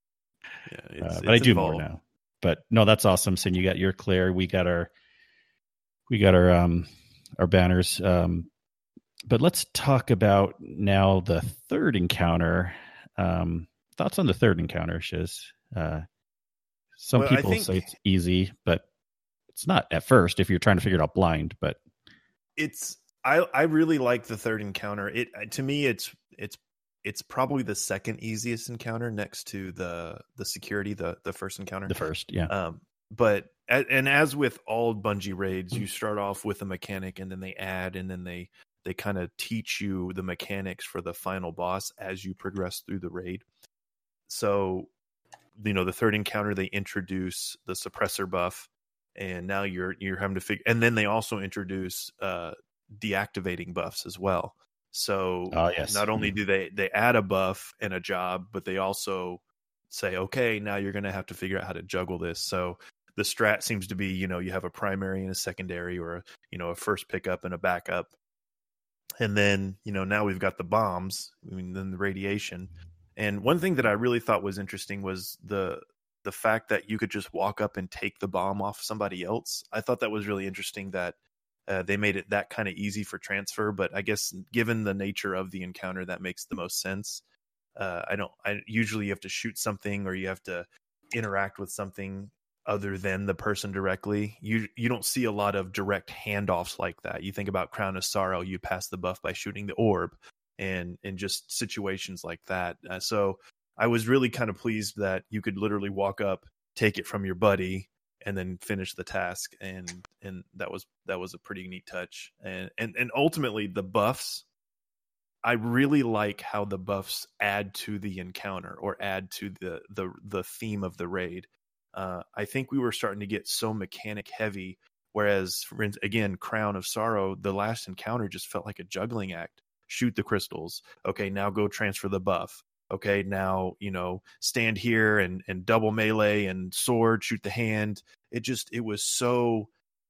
uh, it's, but I it's do involved. more now. But no, that's awesome. Sin, you got your clear. We got our, we got our um our banners. Um, but let's talk about now the third encounter. Um, thoughts on the third encounter, Shiz? Uh, some Well, I people think- say it's easy, but it's not at first if you're trying to figure it out blind. But It's I I really like the third encounter. It to me it's it's it's probably the second easiest encounter next to the the security, the the first encounter. the first, yeah, Um, but and as with all Bungie raids, you start off with a mechanic, and then they add, and then they they kind of teach you the mechanics for the final boss as you progress through the raid. So, you know, the third encounter, they introduce the suppressor buff, and now you're you're having to figure. And then they also introduce uh, deactivating buffs as well. So Oh, yes. not only do they they add a buff and a job, but they also say, okay, now you're going to have to figure out how to juggle this. So the strat seems to be, you know, you have a primary and a secondary, or a, you know, a first pickup and a backup. And then, you know, now we've got the bombs, I mean, then the radiation. And one thing that I really thought was interesting was the the fact that you could just walk up and take the bomb off somebody else. I thought that was really interesting that uh, they made it that kind of easy for transfer. But I guess given the nature of the encounter, that makes the most sense. Uh, I don't. I usually you have to shoot something, or you have to interact with something other than the person directly. You you don't see a lot of direct handoffs like that. You think about Crown of Sorrow, you pass the buff by shooting the orb, and and just situations like that. Uh, so I was really kind of pleased that you could literally walk up, take it from your buddy, and then finish the task. And and that was that was a pretty neat touch. And and and ultimately the buffs, I really like how the buffs add to the encounter, or add to the the the theme of the raid. Uh, I think we were starting to get so mechanic heavy Whereas, for, in- again, Crown of Sorrow, the last encounter just felt like a juggling act. Shoot the crystals. Okay, now go transfer the buff. Okay, now, you know, stand here and, and double melee and sword, shoot the hand. It just, it was so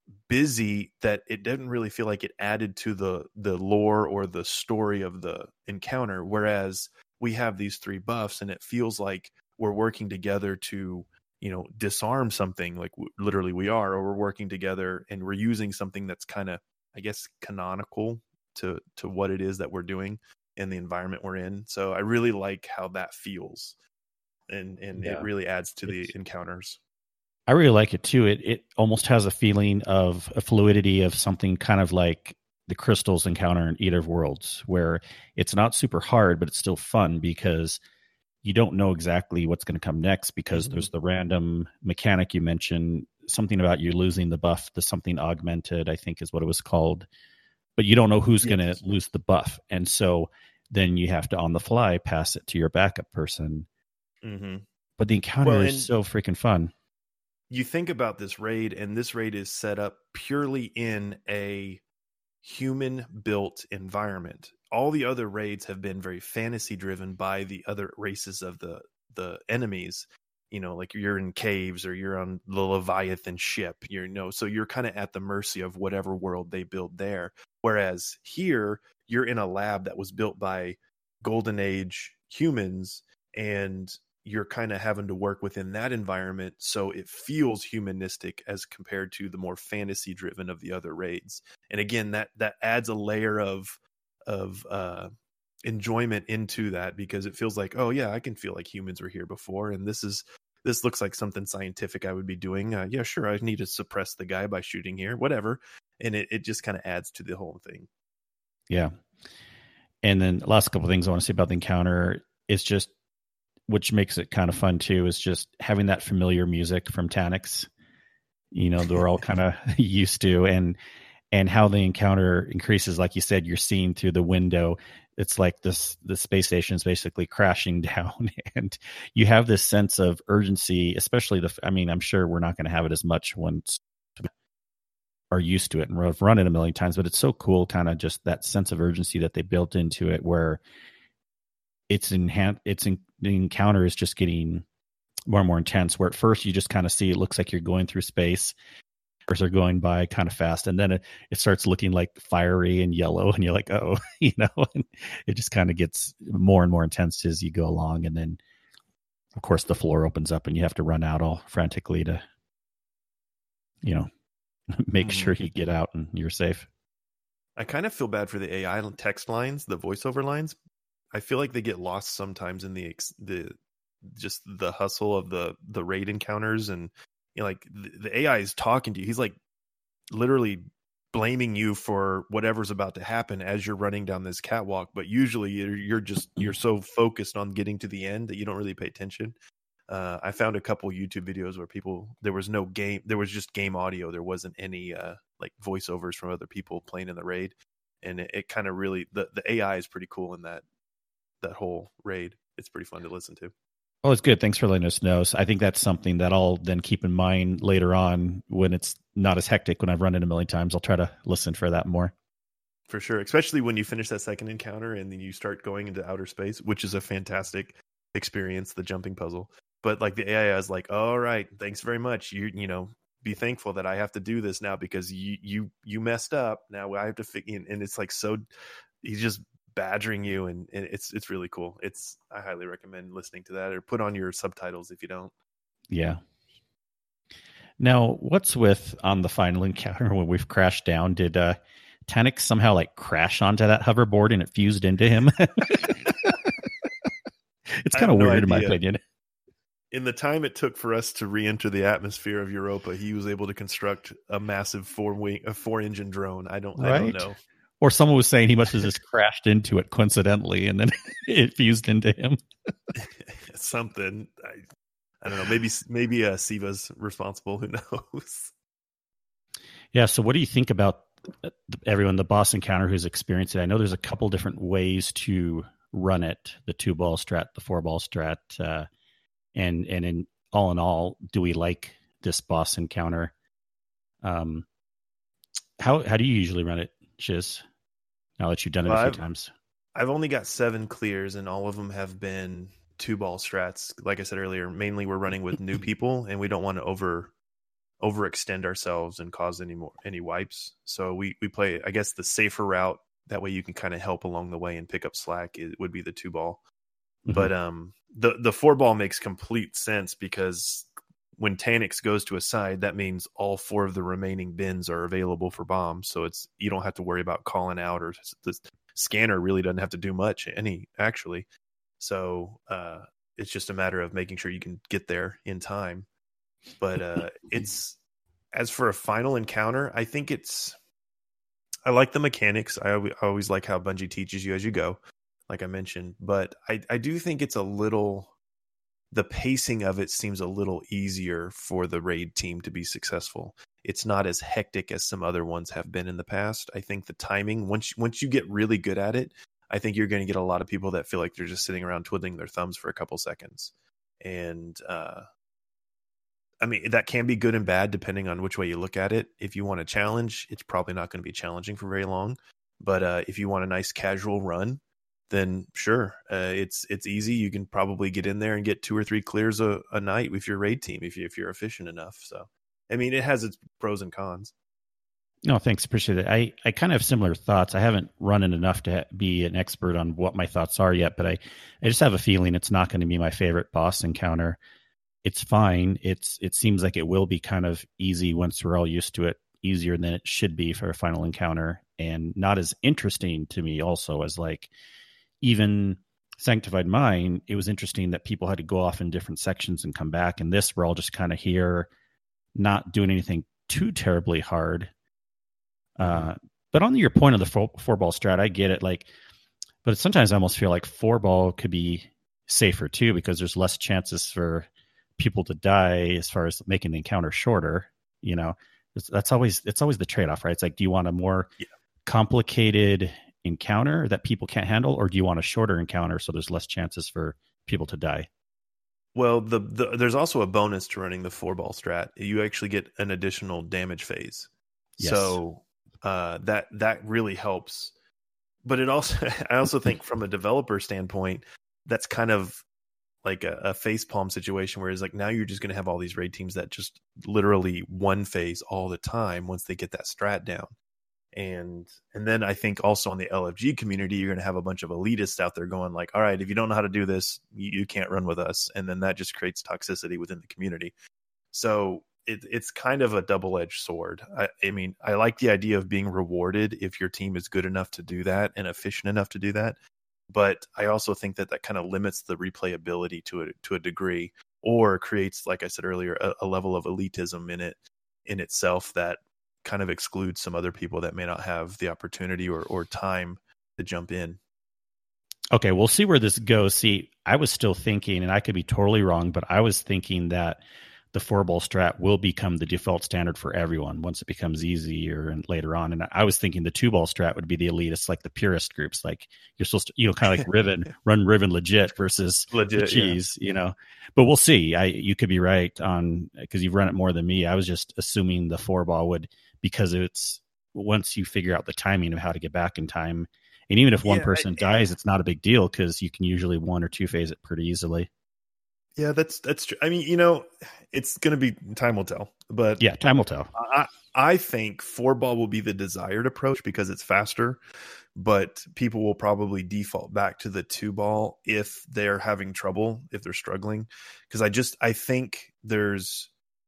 busy that it didn't really feel like it added to the the lore or the story of the encounter. Whereas we have these three buffs and it feels like we're working together to, you know, disarm something, like w- literally we are, or we're working together and we're using something that's kind of, I guess, canonical to to what it is that we're doing in the environment we're in. So I really like how that feels, and and Yeah. it really adds to the It's- encounters. I really like it too. It it almost has a feeling of a fluidity of something kind of like the crystals encounter in Eater of Worlds, where it's not super hard, but it's still fun because you don't know exactly what's going to come next, because Mhm. there's the random mechanic you mentioned, something about you losing the buff, the something augmented, I think is what it was called, but you don't know who's Yes. going to lose the buff. And so then you have to on the fly pass it to your backup person. Mm-hmm. But the encounter Well, is and- so freaking fun. You think about this raid, and this raid is set up purely in a human built environment. All the other raids have been very fantasy driven by the other races of the the enemies. You know, like you're in caves or you're on the Leviathan ship, you're, you know, so you're kind of at the mercy of whatever world they build there. Whereas here, you're in a lab that was built by Golden Age humans, and you're kind of having to work within that environment, so it feels humanistic as compared to the more fantasy driven of the other raids. And again, that that adds a layer of of uh enjoyment into that, because it feels like, oh yeah, I can feel like humans were here before, and this is this looks like something scientific I would be doing. Uh, yeah, sure, I need to suppress the guy by shooting here, whatever. And it, it just kind of adds to the whole thing. Yeah. And then the last couple of things I want to say about the encounter is just, which makes it kind of fun too, is just having that familiar music from Taniks, you know, they're all kind of used to, and and how the encounter increases. Like you said, you're seeing through the window. It's like this, the space station is basically crashing down, and you have this sense of urgency, especially the, I mean, I'm sure we're not going to have it as much once are used to it and have run it a million times, but it's so cool, kind of just that sense of urgency that they built into it, where it's enhan- it's in, the encounter is just getting more and more intense, where at first you just kind of see, it looks like you're going through space, or they're going by kind of fast, and then it, it starts looking like fiery and yellow, and you're like, oh, you know, and it just kind of gets more and more intense as you go along. And then of course the floor opens up and you have to run out all frantically to, you know, make Mhm. sure you get out and you're safe. I kind of feel bad for the A I text lines, the voiceover lines. I feel like they get lost sometimes in the ex- the just the hustle of the the raid encounters, and you know, like the, the A I is talking to you. He's like literally blaming you for whatever's about to happen as you're running down this catwalk. But usually you're, you're just you're so focused on getting to the end that you don't really pay attention. Uh, I found a couple YouTube videos where people, there was no game, there was just game audio. There wasn't any uh, like voiceovers from other people playing in the raid, and it, it kind of really, the, the A I is pretty cool in that that whole raid. It's pretty fun to listen to. Oh, it's good. Thanks for letting us know. So I think that's something that I'll then keep in mind later on when it's not as hectic. When I've run it a million times, I'll try to listen for that more. For sure, especially when you finish that second encounter and then you start going into outer space, which is a fantastic experience, the jumping puzzle. But like the A I is like, all right, thanks very much. You you know, be thankful that I have to do this now because you you you messed up. Now I have to fix, and it's like, so he's just badgering you, and, and it's it's really cool. It's I highly recommend listening to that, or put on your subtitles if you don't. Yeah. Now, what's with on the final encounter when we've crashed down? Did uh, Taniks somehow like crash onto that hoverboard and it fused into him? It's I kind of have no weird in my idea. opinion. In the time it took for us to re-enter the atmosphere of Europa, he was able to construct a massive four wing, a four engine drone. I don't, I don't Right? know. Or someone was saying he must have just crashed into it coincidentally and then it fused into him. Something. I, I don't know. Maybe maybe uh, Siva's responsible. Who knows? Yeah. So, what do you think about everyone, the boss encounter who's experienced it? I know there's a couple different ways to run it: the two ball strat, the four ball strat, uh, and and in all in all, do we like this boss encounter? Um, How how do you usually run it, Shiz? Now that you've done it Well, a few I've, times. I've only got seven clears, and all of them have been two ball strats. Like I said earlier, mainly we're running with new people, and we don't want to over overextend ourselves and cause any more any wipes. So we we play, I guess, the safer route. That way you can kind of help along the way and pick up slack. It would be the two ball. Mm-hmm. But um, the the four ball makes complete sense because when Taniks goes to a side, that means all four of the remaining bins are available for bombs. So it's you don't have to worry about calling out, or the scanner really doesn't have to do much any actually. So uh, it's just a matter of making sure you can get there in time. But uh, it's as for a final encounter, I think it's I like the mechanics. I always, I always like how Bungie teaches you as you go, like I mentioned. But I, I do think it's a little the pacing of it seems a little easier for the raid team to be successful. It's not as hectic as some other ones have been in the past. I think the timing, once once you get really good at it, I think you're going to get a lot of people that feel like they're just sitting around twiddling their thumbs for a couple seconds. And uh, I mean, that can be good and bad depending on which way you look at it. If you want a challenge, it's probably not going to be challenging for very long. But uh, if you want a nice casual run, then sure, uh, it's it's easy. You can probably get in there and get two or three clears a, a night with your raid team if you if you're efficient enough. So, I mean, it has its pros and cons. No, thanks. Appreciate it. I, I kind of have similar thoughts. I haven't run it enough to be an expert on what my thoughts are yet, but I, I just have a feeling it's not going to be my favorite boss encounter. It's fine. It's it seems like it will be kind of easy once we're all used to it, easier than it should be for a final encounter, and not as interesting to me also as like even Sanctified Mind. It was interesting that people had to go off in different sections and come back, and this we're all just kind of here, not doing anything too terribly hard. Uh, but on your point of the four, four ball strat, I get it. Like, but sometimes I almost feel like four ball could be safer too, because there's less chances for people to die as far as making the encounter shorter. You know, it's, that's always, it's always the trade-off, right? It's like, do you want a more yeah. complicated encounter that people can't handle, or do you want a shorter encounter so there's less chances for people to die? Well, the, the there's also a bonus to running the four ball strat. You actually get an additional damage phase. Yes. So uh, that that really helps. But it also, I also think from a developer standpoint, that's kind of like a, a facepalm situation where it's like now you're just going to have all these raid teams that just literally one phase all the time once they get that strat down. And and then I think also on the L F G community, you're going to have a bunch of elitists out there going like, all right, if you don't know how to do this, you, you can't run with us. And then that just creates toxicity within the community. So it, it's kind of a double-edged sword. I, I mean, I like the idea of being rewarded if your team is good enough to do that and efficient enough to do that. But I also think that that kind of limits the replayability to a, to a degree, or creates, like I said earlier, a, a level of elitism in it in itself that kind of excludes some other people that may not have the opportunity or, or time to jump in. Okay, we'll see where this goes. See, I was still thinking, and I could be totally wrong, but I was thinking that the four ball strat will become the default standard for everyone once it becomes easier and later on. And I was thinking the two ball strat would be the elitists, like the purist groups, like you're supposed to, you know, kind of like Riven, run Riven legit versus legit, the cheese, yeah. you know, but we'll see. I, you could be right on, because you've run it more than me. I was just assuming the four ball would, because it's once you figure out the timing of how to get back in time. And even if one yeah, person I, dies, it's not a big deal because you can usually one or two phase it pretty easily. Yeah, that's that's true. I mean, you know, it's going to be time will tell. But yeah, time will tell. I, I think four ball will be the desired approach because it's faster, but people will probably default back to the two ball if they're having trouble, if they're struggling. Because I just I think there's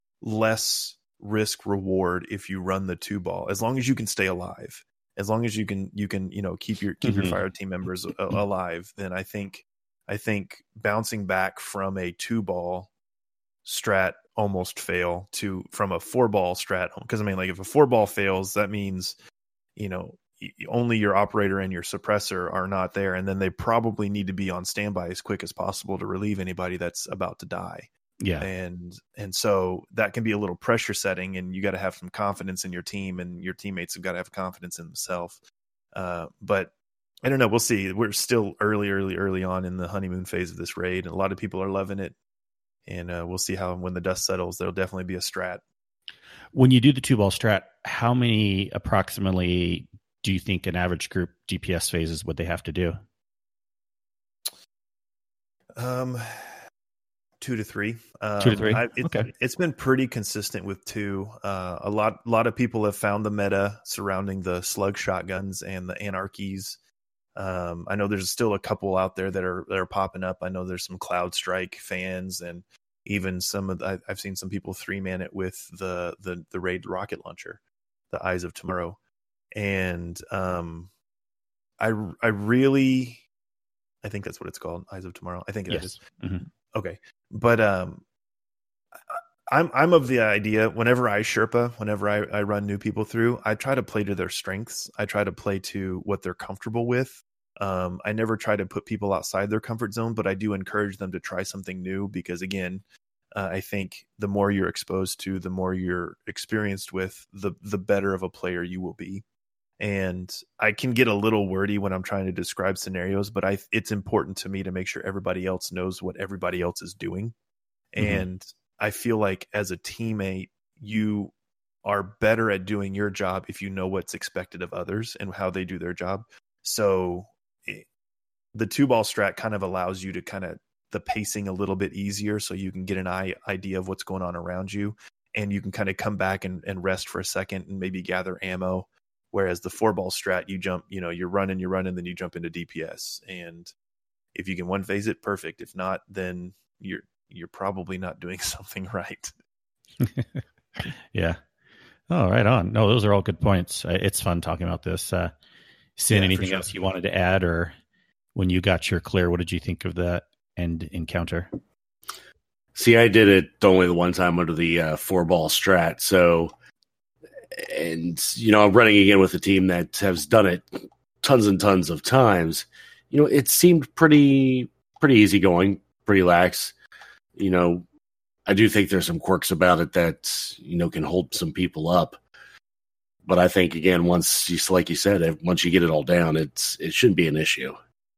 less risk reward if you run the two ball, as long as you can stay alive, as long as you can you can you know keep your keep mm-hmm. your fire team members a, alive. Then I think. I think bouncing back from a two ball strat almost fail to from a four ball strat, because I mean, like if a four ball fails, that means, you know, only your operator and your suppressor are not there. And then they probably need to be on standby as quick as possible to relieve anybody that's about to die. Yeah. And, and so that can be a little pressure setting, and you got to have some confidence in your team, and your teammates have got to have confidence in themselves. Uh, but I don't know. We'll see. We're still early, early, early on in the honeymoon phase of this raid, and a lot of people are loving it. And uh, we'll see how when the dust settles, there'll definitely be a strat. When you do the two ball strat, how many approximately do you think an average group D P S phases would they have to do? Um, two to three. Um, Two to three. I, it's, Okay. It's been pretty consistent with two. Uh, a lot, a lot of people have found the meta surrounding the slug shotguns and the anarchies. Um, I know there's still a couple out there that are that are popping up. I know there's some Cloud Strike fans, and even some of the, I've seen some people three man it with the the the Raid rocket launcher, the Eyes of Tomorrow, and um, I I really, I think that's what it's called, Eyes of Tomorrow. I think it Yes. is. Mm-hmm. Okay, but um, I'm I'm of the idea whenever I Sherpa, whenever I, I run new people through, I try to play to their strengths. I try to play to what they're comfortable with. Um, I never try to put people outside their comfort zone, but I do encourage them to try something new because, again, uh, I think the more you're exposed to, the more you're experienced with, the the better of a player you will be. And I can get a little wordy when I'm trying to describe scenarios, but I it's important to me to make sure everybody else knows what everybody else is doing. Mm-hmm. And I feel like as a teammate, you are better at doing your job if you know what's expected of others and how they do their job. So it, the two ball strat kind of allows you to kind of the pacing a little bit easier so you can get an eye, idea of what's going on around you, and you can kind of come back and, and rest for a second and maybe gather ammo. Whereas the four ball strat, you jump, you know, you're running, you're running, then you jump into D P S. And if you can one phase it, perfect. If not, then you're, you're probably not doing something right. Yeah. Oh, right on. No, those are all good points. It's fun talking about this. Uh, Sin, yeah, anything sure. else you wanted to add, or when you got your clear, what did you think of that end encounter? See, I did it only the one time under the uh, four ball strat. So, and, you know, I'm running again with a team that has done it tons and tons of times. You know, it seemed pretty, pretty easygoing, pretty lax. You know, I do think there's some quirks about it that, you know, can hold some people up. But I think, again, once you, like you said, once you get it all down, it's it shouldn't be an issue.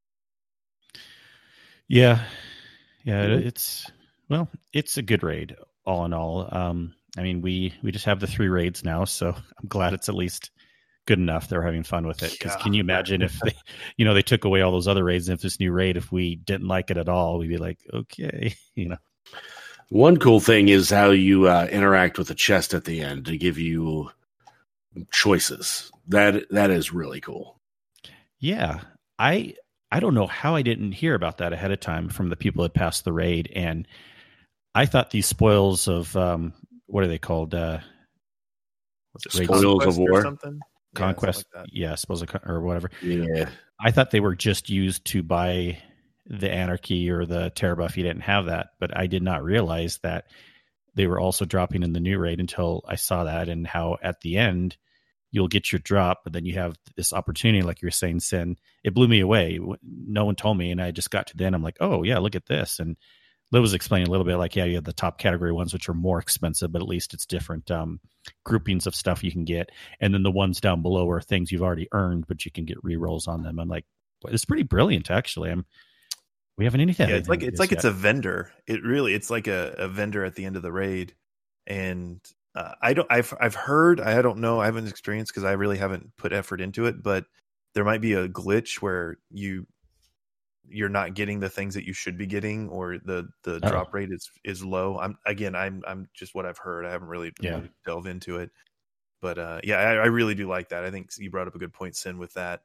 Yeah. Yeah, it's, well, it's a good raid, all in all. Um, I mean, we, we just have the three raids now, so I'm glad it's at least good enough they're having fun with it. Because yeah. Can you imagine if they, you know, they took away all those other raids, and if this new raid, if we didn't like it at all, we'd be like, okay, you know. One cool thing is how you uh, interact with the chest at the end to give you choices. That that is really cool. Yeah, I I don't know how I didn't hear about that ahead of time from the people that passed the raid, and I thought these spoils of um, what are they called? Uh, what's it, spoils of war, something? Conquest, yeah, like yeah, spoils of, or whatever. Yeah, I thought they were just used to buy the Anarchy or the Terror buff. You didn't have that, but I did not realize that they were also dropping in the new raid until I saw that, and how at the end you'll get your drop, but then you have this opportunity, like you were saying, Sin. It blew me away. No one told me, and I just got to the end. I'm like, oh yeah, look at this. And Liv was explaining a little bit, like, yeah, you have the top category ones, which are more expensive, but at least it's different um, groupings of stuff you can get. And then the ones down below are things you've already earned, but you can get rerolls on them. I'm like, it's pretty brilliant, actually. I'm. We haven't anything. Yeah, it's like it's like yet. It's a vendor. It really, it's like a, a vendor at the end of the raid. And uh, I don't. I've I've heard. I don't know. I haven't experienced because I really haven't put effort into it. But there might be a glitch where you you're not getting the things that you should be getting, or the the oh. drop rate is is low. I'm again. I'm I'm just what I've heard. I haven't really, yeah. really delved into it. But uh, yeah, I, I really do like that. I think you brought up a good point, Sin, with that.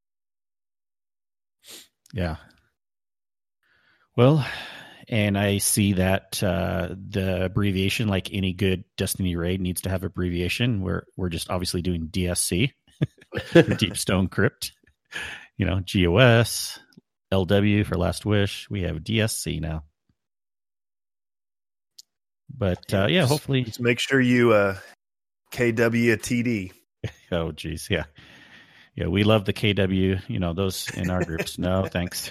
Yeah. Well, and I see that uh, the abbreviation, like any good Destiny raid, needs to have abbreviation. We're we're just obviously doing D S C, Deep Stone Crypt. You know, G O S, L W for Last Wish. We have D S C now. But uh, yeah, just, hopefully, just make sure you uh, K W T D. Oh, geez, yeah, yeah. We love the K W. You know, those in our groups. No, thanks.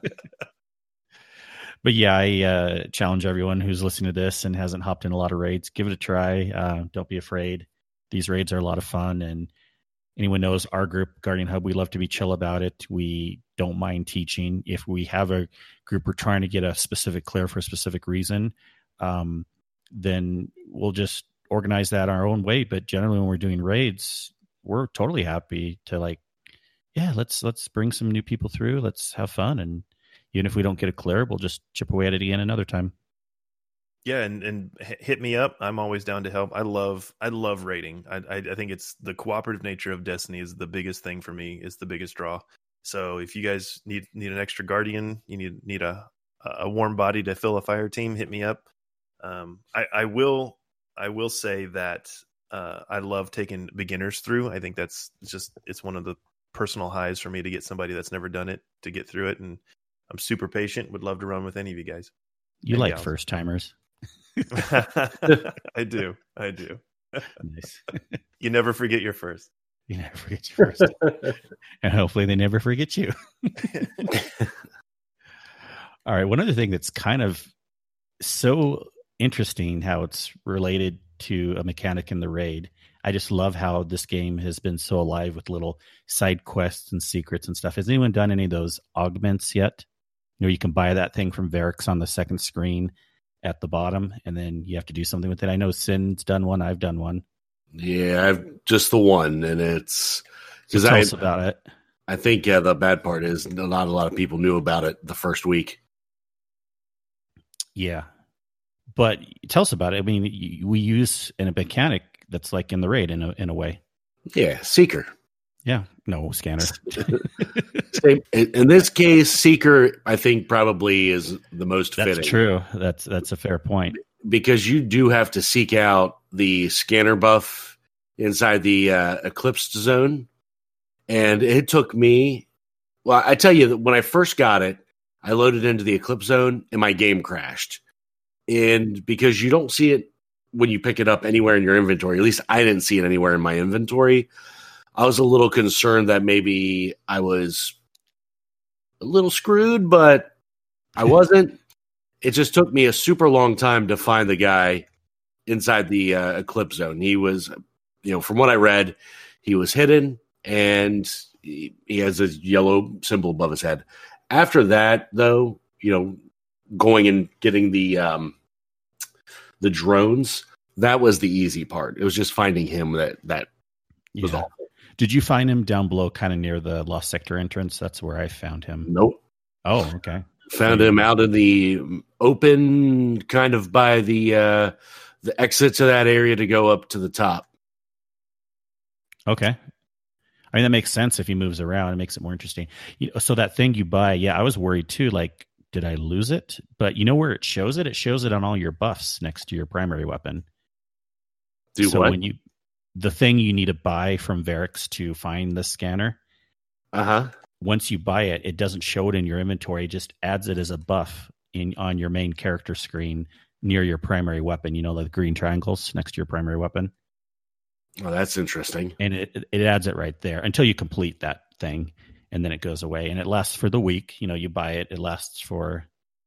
But yeah, I uh, challenge everyone who's listening to this and hasn't hopped in a lot of raids, give it a try. Uh, don't be afraid. These raids are a lot of fun. And anyone knows our group, Guardian Hub, we love to be chill about it. We don't mind teaching. If we have a group we're trying to get a specific clear for a specific reason, um, then we'll just organize that our own way. But generally, when we're doing raids, we're totally happy to like, yeah, let's let's bring some new people through. Let's have fun, and even if we don't get a clear, we'll just chip away at it again another time. Yeah, and, and hit me up. I'm always down to help. I love I love raiding. I, I I think it's the cooperative nature of Destiny is the biggest thing for me. Is the biggest draw. So if you guys need need an extra guardian, you need need a a warm body to fill a fire team, hit me up. Um, I, I will I will say that uh, I love taking beginners through. I think that's just it's one of the personal highs for me to get somebody that's never done it to get through it. And I'm super patient. Would love to run with any of you guys. You like first timers. I do. I do. Nice. You never forget your first. You never forget your first. And hopefully they never forget you. All right. One other thing that's kind of so interesting how it's related to a mechanic in the raid. I just love how this game has been so alive with little side quests and secrets and stuff. Has anyone done any of those augments yet? You know, you can buy that thing from Verix on the second screen at the bottom, and then you have to do something with it. I know Sin's done one. I've done one. Yeah, I've just the one, and it's because so tell I, us about it. I think uh, the bad part is not a lot of people knew about it the first week. Yeah, but tell us about it. I mean, we use in a mechanic that's like in the raid in a in a way. Yeah, Seeker. Yeah, no scanner. Same. In this case, Seeker, I think, probably is the most that's fitting. True. That's that's a fair point. Because you do have to seek out the scanner buff inside the uh, Eclipse zone. And it took me, well, I tell you that when I first got it, I loaded into the Eclipse zone and my game crashed. And because you don't see it when you pick it up anywhere in your inventory, at least I didn't see it anywhere in my inventory, I was a little concerned that maybe I was a little screwed, but I wasn't. It just took me a super long time to find the guy inside the uh, Eclipse zone. He was, you know, from what I read, he was hidden and he, he has a yellow symbol above his head. After that, though, you know, going and getting the um, the drones, that was the easy part. It was just finding him that that was yeah. awful. Did you find him down below, kind of near the Lost Sector entrance? That's where I found him. Nope. Oh, okay. Found him out in the open, kind of by the uh, the exit to that area to go up to the top. Okay. I mean, that makes sense if he moves around. It makes it more interesting. You know, so that thing you buy, yeah, I was worried too. Like, did I lose it? But you know where it shows it? It shows it on all your buffs next to your primary weapon. Do so what? When you, the thing you need to buy from Verix to find the scanner, uh-huh. once you buy it, it doesn't show it in your inventory. It just adds it as a buff in on your main character screen near your primary weapon. You know, the green triangles next to your primary weapon. Oh, that's interesting. And it it adds it right there until you complete that thing, and then it goes away. And it lasts for the week. You know, you buy it. It lasts for,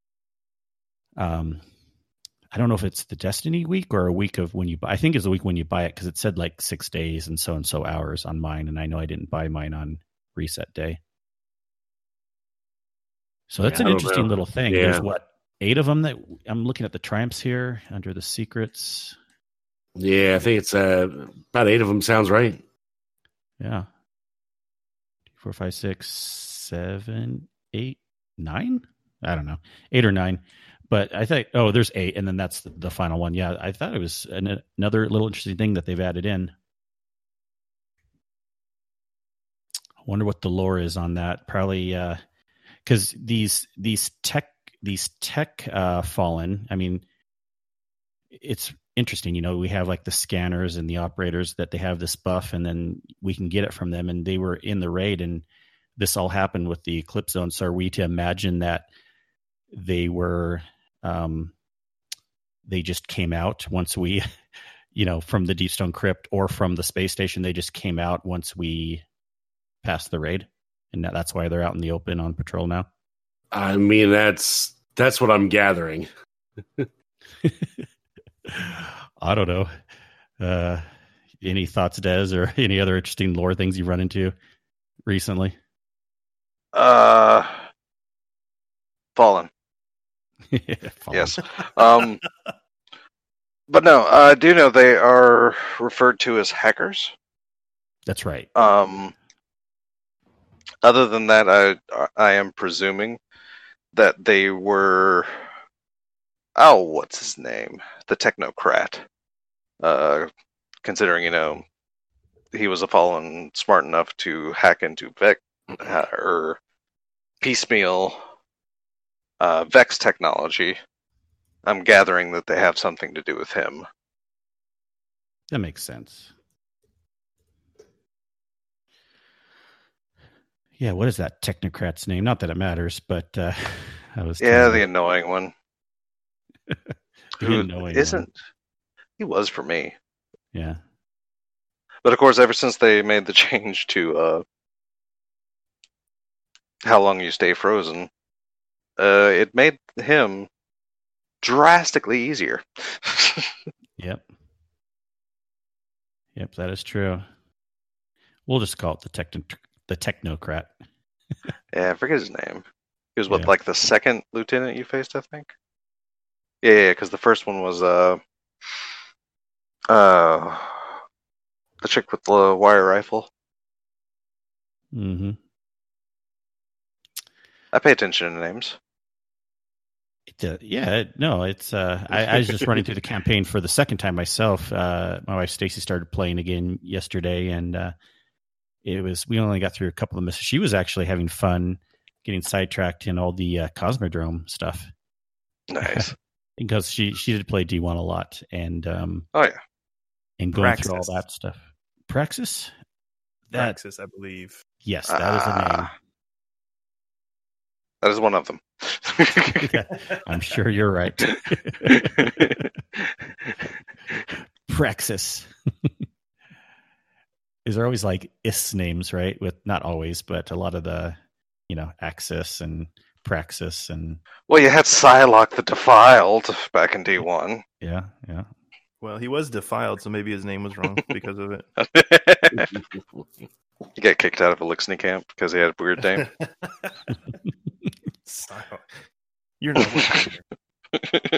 um, I don't know if it's the Destiny week or a week of when you buy. I think it's a week when you buy it because it said like six days and so and so hours on mine. And I know I didn't buy mine on reset day. So that's yeah, an interesting know. little thing. Yeah. There's what, eight of them that I'm looking at the triumphs here under the secrets. Yeah, I think it's uh, about eight of them. Sounds right. Yeah. Four, five, six, seven, eight, nine? I don't know. Eight or nine. But I think, oh, there's eight, and then that's the, the final one. Yeah, I thought it was an, another little interesting thing that they've added in. I wonder what the lore is on that. Probably because uh, these these tech these tech uh, fallen. I mean, it's interesting. You know, we have like the scanners and the operators that they have this buff, and then we can get it from them. And they were in the raid, and this all happened with the Eclipse Zone. So are we to imagine that they were um, they just came out once we, you know, from the Deepstone Crypt or from the space station? They just came out once we passed the raid, and that's why they're out in the open on patrol now. I mean, that's that's what I'm gathering. I don't know. Uh, any thoughts, Des, or any other interesting lore things you've run into recently? Uh, Fallen. Fallen. Yes. Um, but no, I do know they are referred to as hackers. That's right. Um, other than that, I I am presuming that they were. Oh, what's his name? The technocrat. Uh, considering you know he was a fallen smart enough to hack into Vex uh, or piecemeal uh, Vex technology, I'm gathering that they have something to do with him. That makes sense. Yeah, what is that technocrat's name? Not that it matters, but uh, I was yeah, the annoying one. the Who annoying isn't? one. He was for me. Yeah. But of course, ever since they made the change to uh, how long you stay frozen, uh, it made him drastically easier. Yep. Yep, that is true. We'll just call it the techno the technocrat. Yeah, I forget his name. He was what, Yeah. like the second lieutenant you faced, I think. Yeah, yeah, because the first one was uh, uh, the chick with the wire rifle. Mm-hmm. I pay attention to names. It, uh, yeah, it, no, it's. Uh, I, I was just running through the campaign for the second time myself. Uh, my wife Stacy started playing again yesterday, and uh, it was. We only got through a couple of missions. She was actually having fun getting sidetracked in all the uh, Cosmodrome stuff. Nice. Because she she did play D one a lot, and um, Oh yeah, and going Praxis. through all that stuff. Praxis. That Praxis, I believe. yes, that is a name. Ah, that is one of them. Yeah, I'm sure you're right. Praxis. Is there always like is names, right? With not always, but a lot of the, you know, Axis and Praxis and Well, you had Psylocke the Defiled back in D one. yeah, yeah. Well, he was defiled, so maybe his name was wrong because of it. He got kicked out of Elixir camp because he had a weird name. So, you're not working here.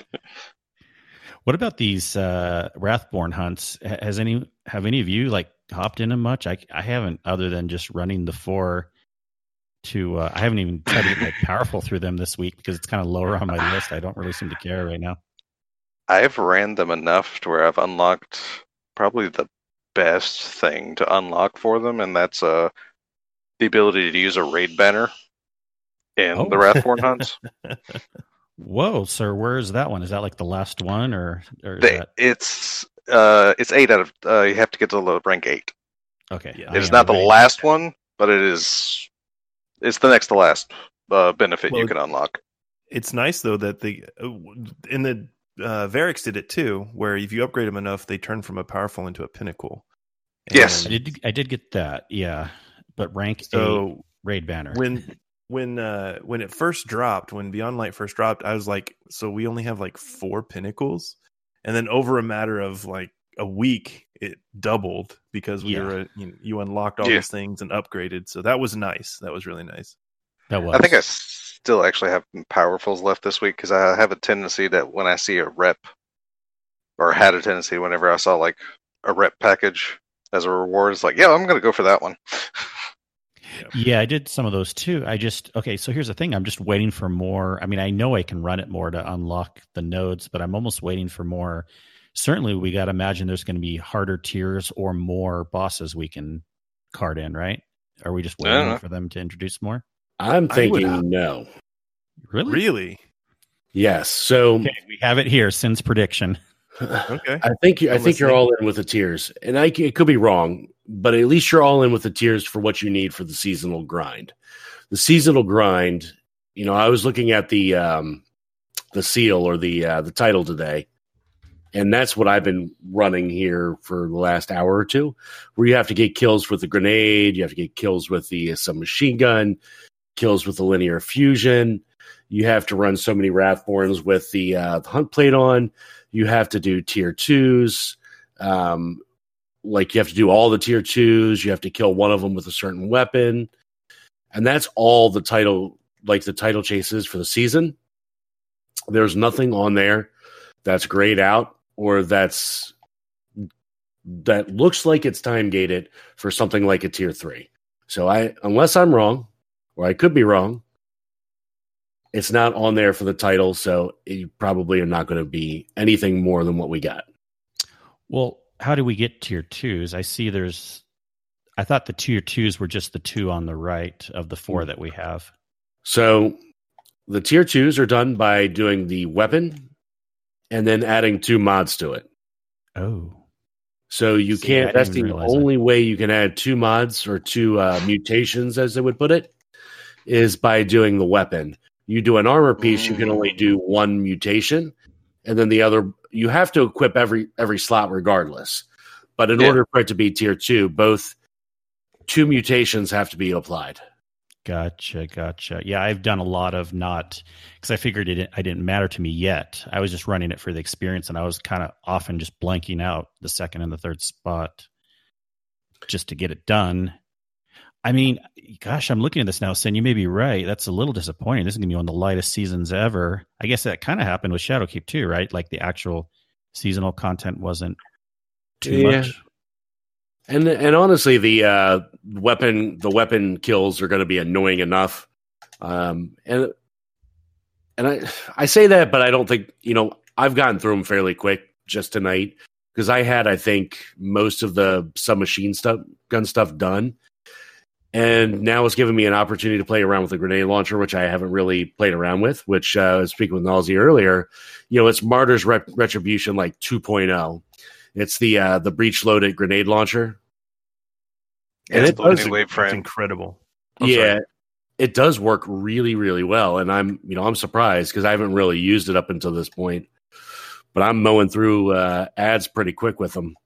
What about these uh, Wrathborn hunts? Ha- Has any have any of you like hopped in them much? I I haven't, other than just running the four. To uh, I haven't even tried to get like powerful through them this week because it's kind of lower on my list. I don't really seem to care right now. I've ran them enough to where I've unlocked probably the best thing to unlock for them, and that's uh, the ability to use a raid banner in Oh. the Wrathborn hunts. Whoa, sir, where is that one? Is that like the last one, or or is They, that it's uh, it's eight out of. Uh, you have to get to the rank eight. okay? Yeah. I It's am not the ready. last one, but it is. It's the next to last uh, benefit Well, you can unlock. It's nice though that the in the uh, Varix did it too, where if you upgrade them enough, they turn from a powerful into a pinnacle. Yes. I did I did get that, yeah. But rank eight So raid banner. when when uh, when it first dropped, when Beyond Light first dropped, I was like, so we only have like four pinnacles, and then over a matter of like a week, it doubled because we Yeah. were you, know, you unlocked all Yeah. these things and upgraded. So that was nice. That was really nice. that was I think I still actually have powerfuls left this week because I have a tendency that when I see a rep, or had a tendency whenever I saw like a rep package as a reward, it's like, yeah, I'm going to go for that one. Yeah, I did some of those too. I just okay. So here's the thing: I'm just waiting for more. I mean, I know I can run it more to unlock the nodes, but I'm almost waiting for more. Certainly, we got to imagine there's going to be harder tiers or more bosses we can card in, right? Are we just I don't waiting know. for them to introduce more? I'm I would- thinking no. Really? Really? Yes. So Okay, we have it here. Sin's prediction. Okay. I think you, I I'm think you're listening. all in with the tiers, and I c- it could be wrong, but at least you're all in with the tiers for what you need for the seasonal grind. The seasonal grind, you know, I was looking at the um, the seal or the uh, the title today, and that's what I've been running here for the last hour or two, where you have to get kills with the grenade, you have to get kills with the uh, submachine gun, kills with the linear fusion. You have to run so many Wrathborns with the, uh, the hunt plate on. You have to do tier twos. Um, like you have to do all the tier twos. You have to kill one of them with a certain weapon. And that's all the title, like the title chases for the season. There's nothing on there that's grayed out. or that's that looks like it's time gated for something like a tier three. So I, unless I'm wrong, or I could be wrong, it's not on there for the title. So you probably are not going to be anything more than what we got. Well, how do we get tier twos? I see there's, I thought the tier twos were just the two on the right of the four that we have. So the tier twos are done by doing the weapon and then adding two mods to it. Oh. So you See, can't, I that's didn't the realize only way you can add two mods or two uh, mutations, as they would put it, is by doing the weapon. You do an armor piece, you can only do one mutation, and then the other, you have to equip every every slot regardless. But in Yeah. order for it to be tier two, both two mutations have to be applied. Gotcha, gotcha. Yeah, I've done a lot of not, because I figured it, I didn't matter to me yet. I was just running it for the experience, and I was kind of often just blanking out the second and the third spot just to get it done. I mean, gosh, I'm looking at this now, Sin, you may be right. That's a little disappointing. This is going to be one of the lightest seasons ever. I guess that kind of happened with Shadowkeep too, right? Like the actual seasonal content wasn't too Yeah. much. And and honestly, the uh, weapon the weapon kills are going to be annoying enough. Um, and and I I say that, but I don't think, you know, I've gotten through them fairly quick just tonight because I had, I think, most of the submachine stuff, gun stuff done. And now it's giving me an opportunity to play around with the grenade launcher, which I haven't really played around with, which uh, I was speaking with Nalzi earlier. You know, it's Martyr's Ret- Retribution like two point oh. It's the uh, the breech-loaded grenade launcher. And It's it the does, new wave It's frame. incredible. I'm yeah, sorry. it does work really, really well. And I'm, you know, I'm surprised because I haven't really used it up until this point. But I'm mowing through uh, ads pretty quick with them.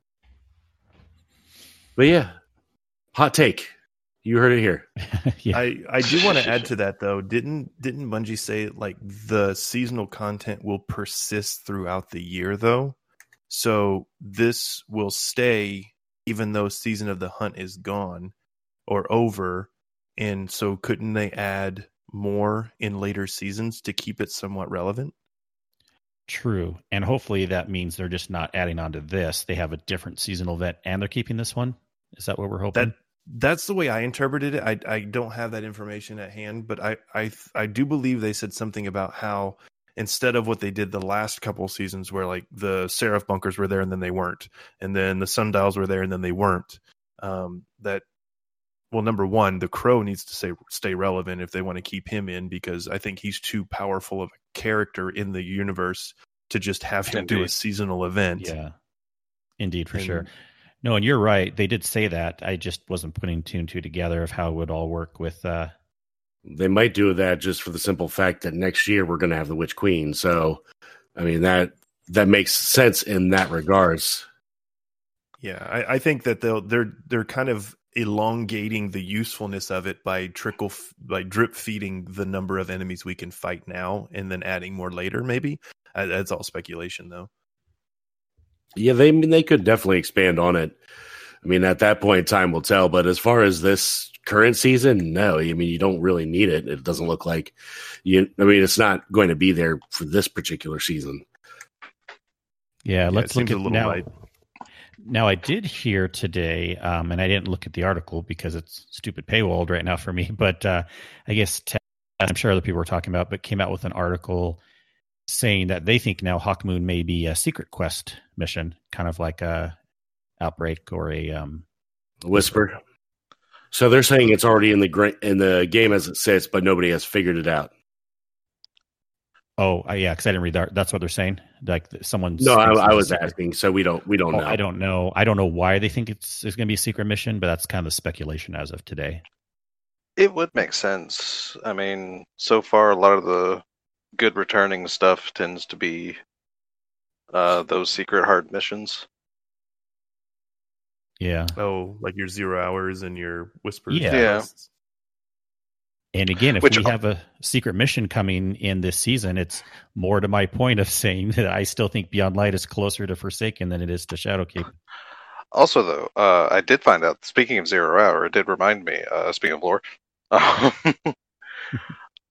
But yeah, hot take. You heard it here. Yeah. I, I do want to add to that though. Didn't didn't Bungie say like the seasonal content will persist throughout the year though? So this will stay even though Season of the Hunt is gone or over. And so couldn't they add more in later seasons to keep it somewhat relevant? True. And hopefully that means they're just not adding on to this. They have a different seasonal event and they're keeping this one. Is that what we're hoping? That that's the way I interpreted it. I I don't have that information at hand, but I I I do believe they said something about how instead of what they did the last couple seasons where like the Seraph bunkers were there and then they weren't, and then the sundials were there and then they weren't, um, that well, number one, the Crow needs to stay stay relevant if they want to keep him in, because I think he's too powerful of a character in the universe to just have him do a Indeed. seasonal event. Yeah. Indeed, for And- sure. No, and you're right. They did say that. I just wasn't putting two and two together of how it would all work with uh They might do that just for the simple fact that next year we're going to have the Witch Queen. So, I mean, that that makes sense in that regards. Yeah, I, I think that they'll they're they're kind of elongating the usefulness of it by trickle f- by drip feeding the number of enemies we can fight now and then adding more later. Maybe uh, that's all speculation though. Yeah, they I mean, they could definitely expand on it. I mean, at that point, time will tell. But as far as this current season, no. I mean, you don't really need it. It doesn't look like you. I mean, it's not going to be there for this particular season. yeah, Yeah, let's it look seems at a little now. light. Now I did hear today, um, and I didn't look at the article because it's stupid paywalled right now for me, but uh, I guess Ted, I'm sure other people were talking about, but came out with an article saying that they think now Hawkmoon may be a secret quest mission, kind of like a Outbreak or a um, Whisper. So they're saying it's already in the gra- in the game as it sits, but nobody has figured it out. Oh, uh, yeah, because I didn't read that. That's what they're saying. Like someone. No, I, thinks it's I a was secret. asking, so we don't we don't Oh, know. I don't know. I don't know why they think it's it's going to be a secret mission, but that's kind of the speculation as of today. It would make sense. I mean, so far, a lot of the good returning stuff tends to be uh, those secret hard missions. Yeah. Oh, like your zero hours and your whispers. Yeah. Yeah. And again, if Which- we have a secret mission coming in this season, it's more to my point of saying that I still think Beyond Light is closer to Forsaken than it is to Shadowkeep. Also, though, uh, I did find out, speaking of Zero Hour, it did remind me, uh, speaking of lore,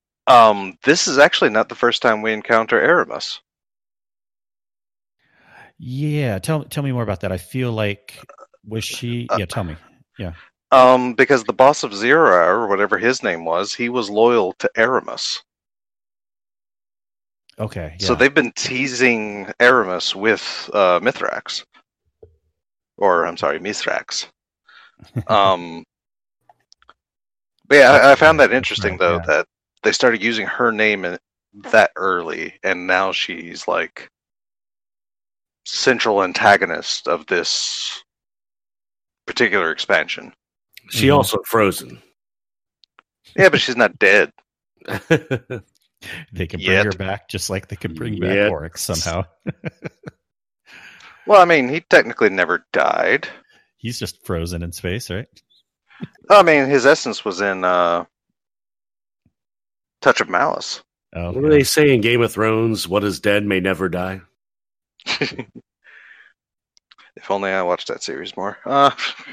um, this is actually not the first time we encounter Aramis. Yeah, tell tell me more about that. I feel like was she? Uh, Yeah, tell me. Yeah. Um, because the boss of Zira, or whatever his name was, he was loyal to Aramis. Okay. Yeah. So they've been teasing Aramis with uh, Mithrax, or I'm sorry, Mithrax. Um, but yeah, I, I found that interesting right, though yeah. that they started using her name in, that early, and now she's like central antagonist of this particular expansion. She Mhm. also frozen. Yeah, but she's not dead. They can bring Yet. her back just like they can bring back Yet. Oryx somehow. Well, I mean, he technically never died. He's just frozen in space, right? I mean, his essence was in uh, Touch of Malice. Oh, What do they say in Game of Thrones? What is dead may never die. If only I watched that series more. Uh,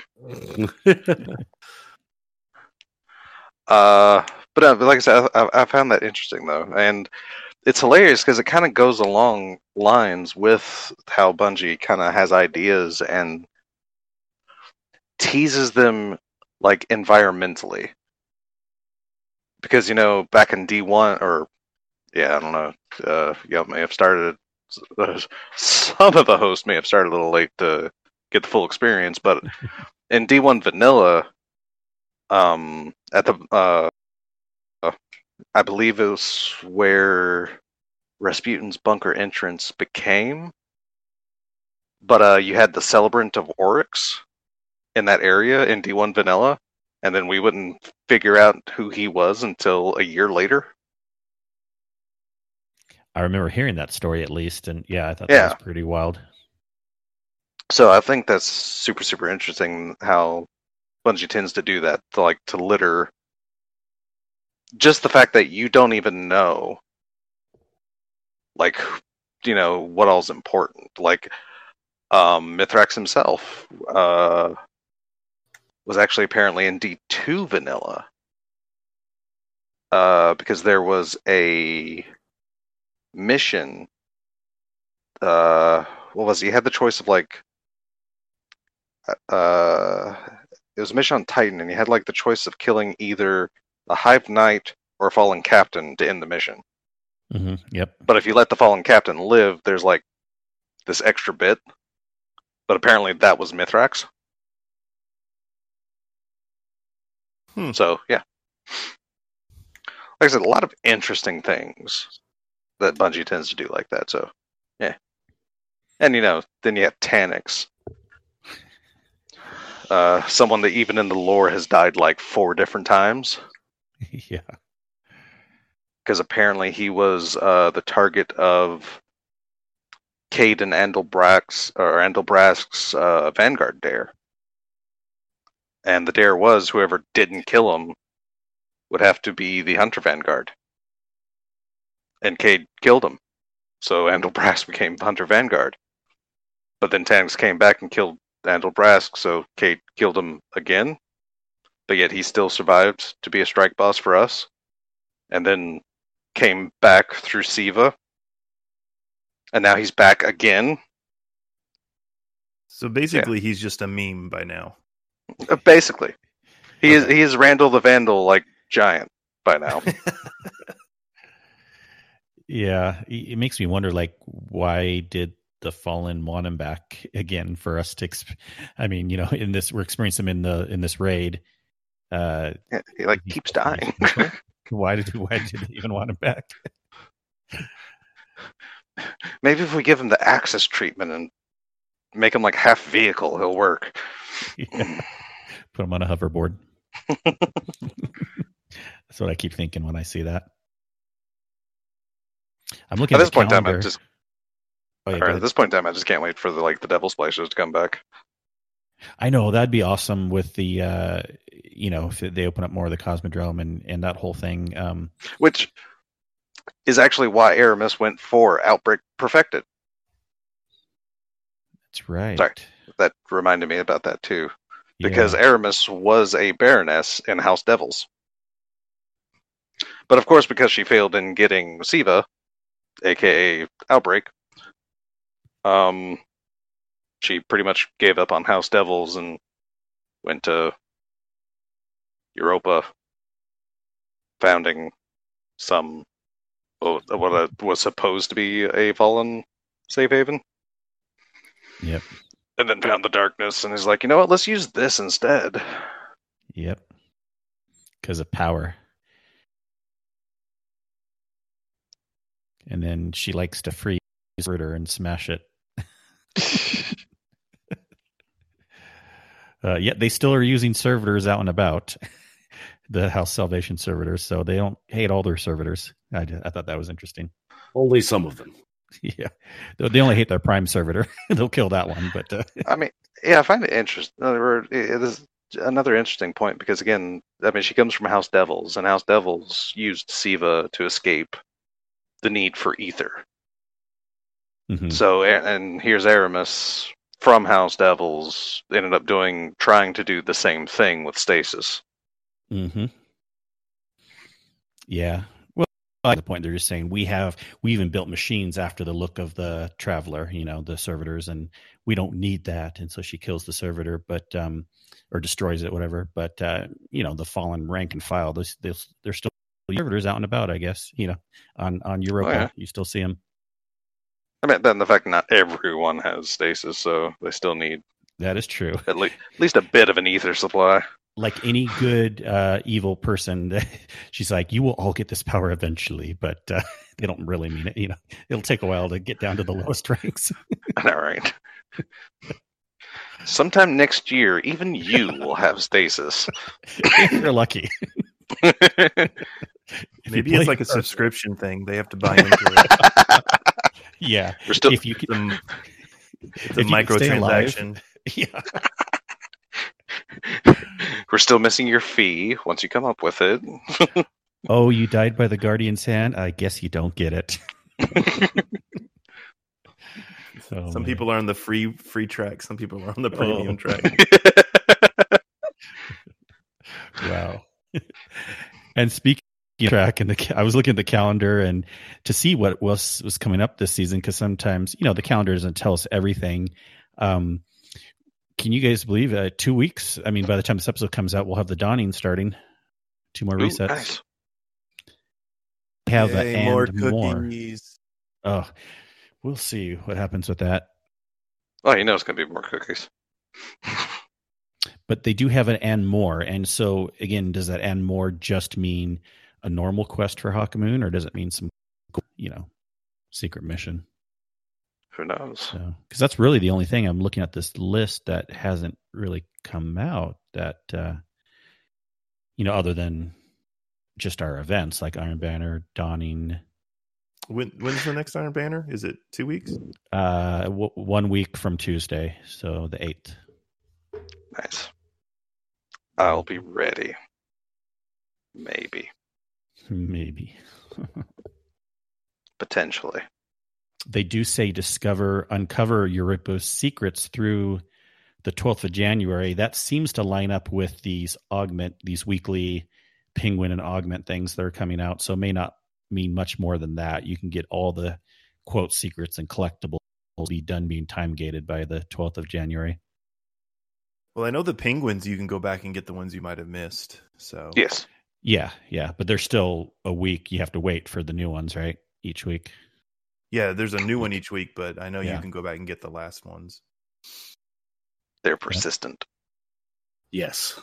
uh, but, uh, but like I said, I, I found that interesting though, and it's hilarious because it kind of goes along lines with how Bungie kind of has ideas and teases them like environmentally. Because you know, back in D one, or yeah, I don't know, uh, y'all may have started. Some of the hosts may have started a little late to get the full experience, but in D one Vanilla, um, at the uh, uh, I believe it was where Rasputin's bunker entrance became, but uh, you had the Celebrant of Oryx in that area in D one Vanilla, and then we wouldn't figure out who he was until a year later. I remember hearing that story at least, and yeah, I thought Yeah. that was pretty wild. So I think that's super, super interesting how Bungie tends to do that, to like to litter just the fact that you don't even know, like, you know, what all's important. Like, um, Mithrax himself uh, was actually apparently in D two Vanilla uh, because there was a mission. Uh, what was it? You had the choice of like, uh, it was a mission on Titan, and you had like the choice of killing either a Hive Knight or a Fallen Captain to end the mission. Mm-hmm. Yep. But if you let the Fallen Captain live, there's like this extra bit. But apparently that was Mithrax. Hmm. So yeah, like I said, a lot of interesting things that Bungie tends to do like that. So yeah, and you know, then you have Taniks, uh, someone that even in the lore has died like four different times. Yeah. Because apparently he was uh, the target of Cade and Andalbrax or Andalbrask's uh, Vanguard dare, and the dare was whoever didn't kill him would have to be the Hunter Vanguard, and Cade killed him, so Andalbrask became Hunter Vanguard. But then Tanks came back and killed Andalbrask, so Cade killed him again, but yet he still survived to be a strike boss for us, and then came back through Siva, and now he's back again. So basically, he's just a meme by now. Uh, basically, he Okay. is he is Randall the Vandal like giant by now. Yeah, it it makes me wonder, like, why did the Fallen want him back again for us to? Exp- I mean, you know, in this we're experiencing him in the in this raid. Uh, Yeah, he like he- keeps dying. why did why did they even want him back? Maybe if we give him the Axis treatment and make him like half vehicle, he'll work. Yeah. Put him on a hoverboard. That's what I keep thinking when I see that. I'm looking At at this the point in time, I calendar. just Oh, yeah, or go at ahead. this point in time, I just can't wait for the like the Devil Splashers to come back. I know that'd be awesome with the, uh, you know, if they open up more of the Cosmodrome and, and that whole thing. Um, Which is actually why Aramis went for Outbreak Perfected. that's right. Sorry. That reminded me about that too. Yeah. Because Aramis was a Baroness in House Devils. But of course, because she failed in getting Siva, aka Outbreak, um, she pretty much gave up on House Devils and went to Europa, founding some what was supposed to be a fallen safe haven. Yep. And then found the darkness, and he's like, you know what? Let's use this instead. Yep. Because of power. And then she likes to freeze her and smash it. uh, yet they still are using servitors out and about. The House Salvation servitors, so they don't hate all their servitors. I, I thought that was interesting. Only some of them. Yeah, they only hate their prime servitor. They'll kill that one, but uh... I mean, yeah, I find it interesting. It is another interesting point because, again, I mean, she comes from House Devils, and House Devils used Siva to escape the need for ether. Mm-hmm. So, and here's Aramis from House Devils ended up doing trying to do the same thing with stasis. Mm-hmm. Yeah. Well, at the point they're just saying we have we even built machines after the look of the Traveler, you know, the servitors, and we don't need that. And so she kills the servitor, but um, or destroys it, whatever. But uh, you know, the fallen rank and file, those they're still servitors out and about, I guess. You know, on on Europa, oh, yeah. You still see them. I mean, then the fact not everyone has stasis, so they still need. That is true. At least, at least a bit of an ether supply. Like any good uh, evil person, she's like, you will all get this power eventually, but uh, they don't really mean it. You know, it'll take a while to get down to the lowest ranks. I know, right? Sometime next year, even you will have stasis. If you're lucky. Maybe it's like a subscription thing. They have to buy into it. Yeah. We're still, if you can, some, it's a microtransaction. Yeah. We're still missing your fee once you come up with it. Oh, you died by the Guardian's hand? I guess you don't get it. Oh, some man. People are on the free free track. Some people are on the premium oh. track. Wow. And speaking of track, and the I was looking at the calendar and to see what was was coming up this season, because sometimes, you know, the calendar doesn't tell us everything. Um, Can you guys believe uh, two weeks? I mean, by the time this episode comes out, we'll have the Dawning starting. Two more Ooh, resets. Nice. We have Yay, a and more more. Cookies. Oh, we'll see what happens with that. Oh, you know it's going to be more cookies. But they do have an and more. And so, again, does that and more just mean a normal quest for Hawkmoon, or does it mean some, you know, secret mission? Who knows? So, because that's really the only thing I'm looking at this list that hasn't really come out that, uh, you know, other than just our events like Iron Banner, Dawning. When when's the next Iron Banner? Is it two weeks? Uh, w- one week from Tuesday, so the eighth. Nice. I'll be ready. Maybe. Maybe. Potentially. They do say discover, uncover Europa's secrets through the twelfth of January. That seems to line up with these augment, these weekly penguin and augment things that are coming out. So it may not mean much more than that. You can get all the quote secrets and collectibles be done being time gated by the twelfth of January. Well, I know the penguins, you can go back and get the ones you might have missed. So yes. Yeah, yeah. But there's still a week. You have to wait for the new ones, right? Each week. Yeah, there's a new one each week, but I know yeah. you can go back and get the last ones. They're persistent. Yes.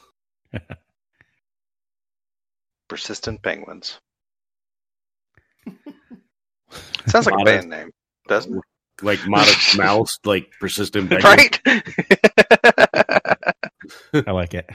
Persistent penguins. Sounds like modest, a band name, doesn't it? Like Modest Mouse, like persistent penguins. Right? I like it.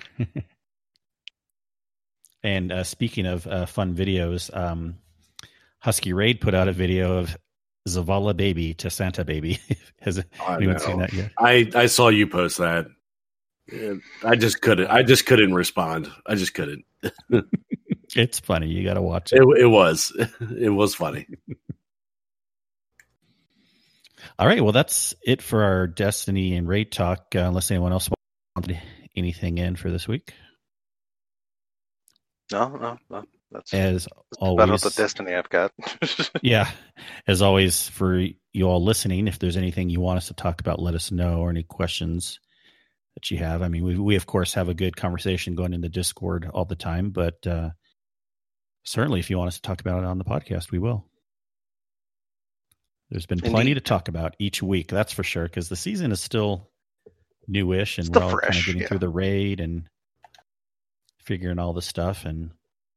And uh, speaking of uh, fun videos, um, Husky Raid put out a video of Zavala Baby to Santa Baby. Has anyone seen that yet? I, I saw you post that. I just couldn't. I just couldn't respond. I just couldn't. It's funny. You got to watch it. it. It was. It was funny. All right. Well, that's it for our Destiny and Raid talk. Uh, unless anyone else wanted anything in for this week. No, no, no. That's, As that's always, about the destiny I've got. yeah. As always, for you all listening, if there's anything you want us to talk about, let us know, or any questions that you have. I mean, we, we of course have a good conversation going in the Discord all the time, but uh, certainly if you want us to talk about it on the podcast, we will. There's been plenty Indeed. to talk about each week, that's for sure, because the season is still newish and Still we're all kind fresh, of getting yeah. through the raid and figuring all the stuff. And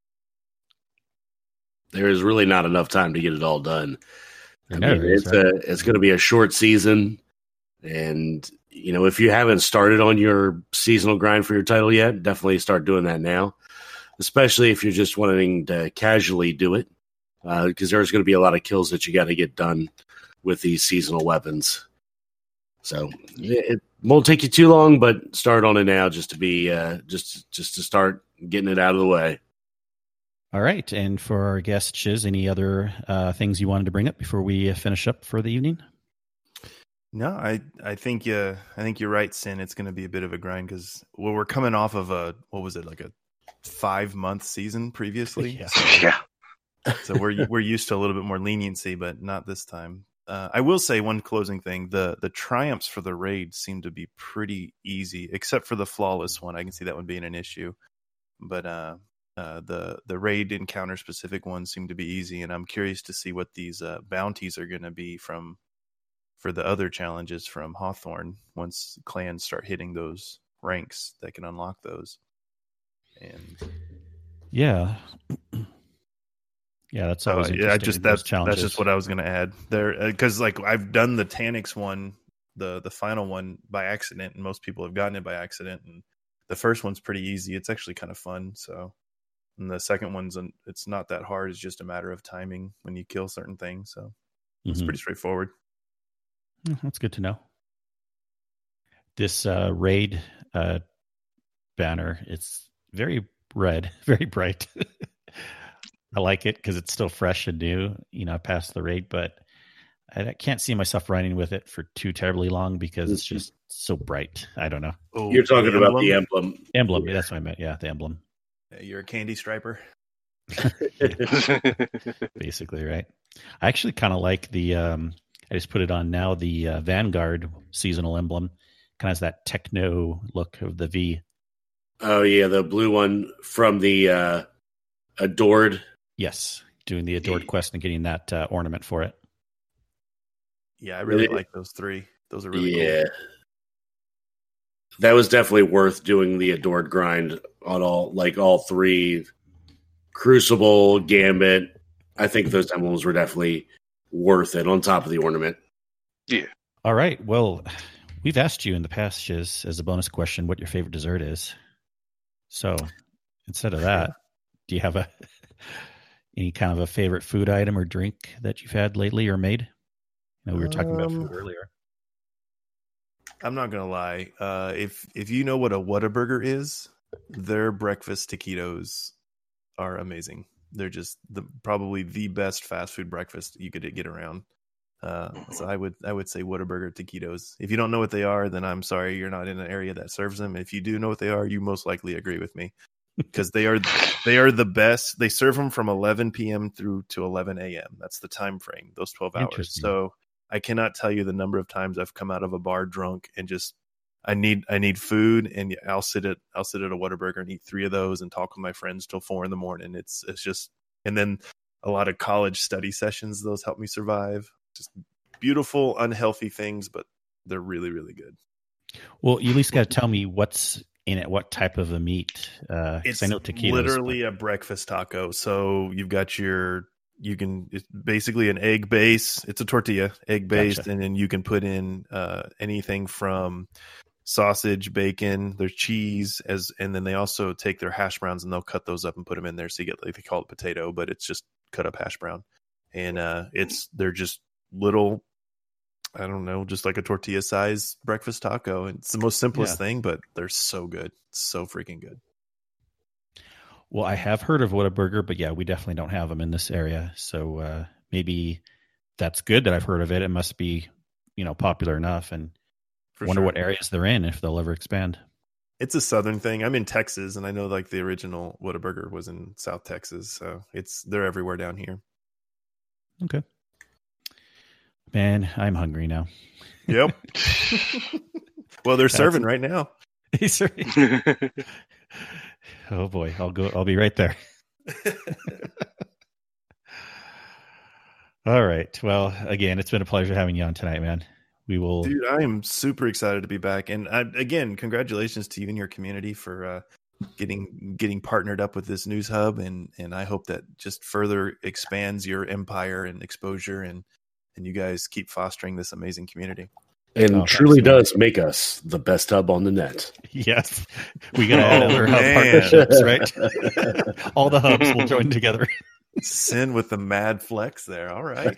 There is really not enough time to get it all done. I No, mean, it's it's a it's going to be a short season, and you know if you haven't started on your seasonal grind for your title yet, definitely start doing that now. Especially if you're just wanting to casually do it, because uh, there's going to be a lot of kills that you got to get done with these seasonal weapons. So it won't take you too long, but start on it now just to be uh, just just to start getting it out of the way. all right. And for our guest, Shiz, any other uh, things you wanted to bring up before we uh, finish up for the evening? No, I I think uh, I think you're right, Sin. It's going to be a bit of a grind because well, we're coming off of a what was it like a five month season previously. Yeah. So, Yeah. so we're we're used to a little bit more leniency, but not this time. Uh, I will say one closing thing: the the triumphs for the raid seem to be pretty easy, except for the flawless one. I can see that one being an issue, but uh, uh, the the raid encounter specific ones seem to be easy, and I'm curious to see what these uh, bounties are going to be from for the other challenges from Hawthorne once clans start hitting those ranks that can unlock those. And Yeah. Yeah, that's so always yeah, I interesting, just those that's challenges. that's just what I was going to add there because like I've done the Tanix one, the the final one by accident, and most people have gotten it by accident. And the first one's pretty easy; it's actually kind of fun. So, and the second one's an, it's not that hard; it's just a matter of timing when you kill certain things. So it's Mhm. pretty straightforward. Mm, That's good to know. This uh, raid uh, banner, it's very red, very bright. I like it because it's still fresh and new. You know, I passed the raid, but I I can't see myself running with it for too terribly long because it's just so bright. I don't know. Oh, You're talking the about the emblem? emblem. Emblem, that's what I meant. Yeah, the emblem, Yeah, you're a candy striper. basically, right? I actually kind of like the, um, I just put it on now, the uh, Vanguard seasonal emblem. Kind of has that techno look of the V. Oh yeah, the blue one from the uh, Adored. Yes, doing the Adored quest and getting that uh, ornament for it. Yeah, I really Really? like those three. Those are really yeah. cool. That was definitely worth doing the Adored grind on all, like all three. Crucible, Gambit. I think those emblems were definitely worth it on top of the ornament. Yeah. All right. Well, we've asked you in the past, Shiz, as a bonus question, what your favorite dessert is. So instead of that, do you have a any kind of a favorite food item or drink that you've had lately or made? You know, we were talking about Um, food earlier. I'm not gonna lie. Uh, if if you know what a Whataburger is, their breakfast taquitos are amazing. They're just the probably the best fast food breakfast you could get around. Uh, so I would I would say Whataburger taquitos. If you don't know what they are, then I'm sorry you're not in an area that serves them. If you do know what they are, you most likely agree with me because they are they are the best. They serve them from eleven p.m. through to eleven a.m. That's the time frame. Those twelve hours. Interesting. So I cannot tell you the number of times I've come out of a bar drunk and just I need I need food and I'll sit at I'll sit at a Whataburger and eat three of those and talk with my friends till four in the morning. It's it's just and then a lot of college study sessions. Those help me survive. Just beautiful, unhealthy things, but they're really really good. Well, you at least got to tell me what's in it, what type of a meat. Uh, 'cause It's I know taquitos. literally a breakfast taco. So you've got your you can it's basically an egg base. It's a tortilla, egg based, Gotcha. and then you can put in uh, anything from sausage, bacon, there's cheese, as and then they also take their hash browns and they'll cut those up and put them in there. So you get like they call it potato, but it's just cut up hash brown, and uh, it's they're just little. I don't know, just like a tortilla size breakfast taco. And it's the most simplest Yeah. thing, but they're so good, so freaking good. Well, I have heard of Whataburger, but yeah, we definitely don't have them in this area. So uh, maybe that's good that I've heard of it. It must be, you know, popular enough, and For wonder sure. what areas they're in if they'll ever expand. It's a southern thing. I'm in Texas, and I know like the original Whataburger was in South Texas, so it's they're everywhere down here. Okay. Man, I'm hungry now. Yep. Well, they're serving right now. Oh boy, I'll go. I'll be right there. All right. Well, again, it's been a pleasure having you on tonight, man. We will. Dude, I am super excited to be back, and I, again, congratulations to you and your community for uh, getting getting partnered up with this news hub, and and I hope that just further expands your empire and exposure, and and you guys keep fostering this amazing community. And oh, truly absolutely. does make us the best hub on the net. Yes. We got to add Oh, other hub man. partnerships, right? All the hubs will join together. Sin with the mad flex there. All right.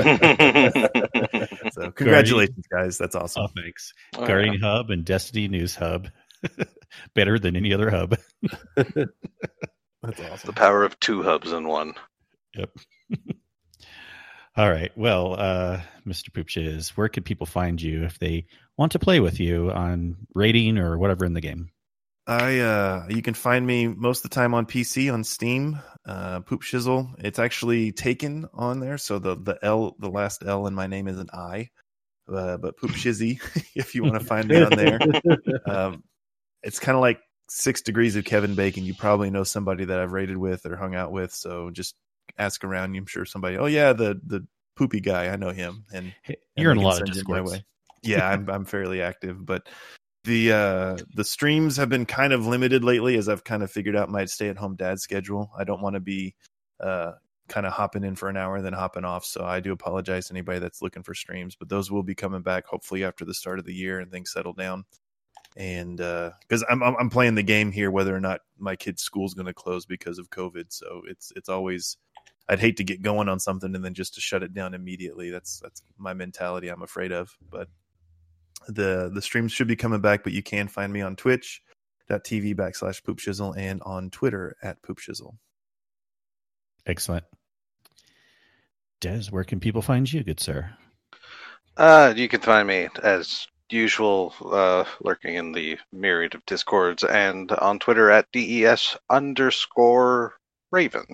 So congratulations, guys. That's awesome. Oh, thanks. All Guardian right. Hub and Destiny News Hub. Better than any other hub. That's The awesome. power of two hubs in one. Yep. All right. Well, uh, Mister Poopshiz, where can people find you if they want to play with you on rating or whatever in the game? I uh you can find me most of the time on P C on Steam. Uh Poop Shizzle. It's actually taken on there, so the the L the last L in my name is an I. Uh, but Poop Shizzy, if you want to find me on there. Um it's kind of like six degrees of Kevin Bacon. You probably know somebody that I've rated with or hung out with, so just ask around. I'm sure somebody, oh yeah, the the poopy guy, I know him. And, and You're in they a can lot of send you my Discords. way. Yeah, I'm I'm fairly active, but the uh, the streams have been kind of limited lately as I've kind of figured out my stay at home dad schedule. I don't want to be uh, kind of hopping in for an hour and then hopping off. So I do apologize to anybody that's looking for streams, but those will be coming back hopefully after the start of the year and things settle down. And because uh, I'm I'm playing the game here, whether or not my kid's school's going to close because of COVID, so it's it's always, I'd hate to get going on something and then just to shut it down immediately. That's that's my mentality. I'm afraid of, but the the streams should be coming back. But you can find me on Twitch dot T V backslash Poop Shizzle and on Twitter at Poop Shizzle. Excellent. Des, where can people find you, good sir? Uh, you can find me as usual, uh, lurking in the myriad of discords and on Twitter at des underscore raven.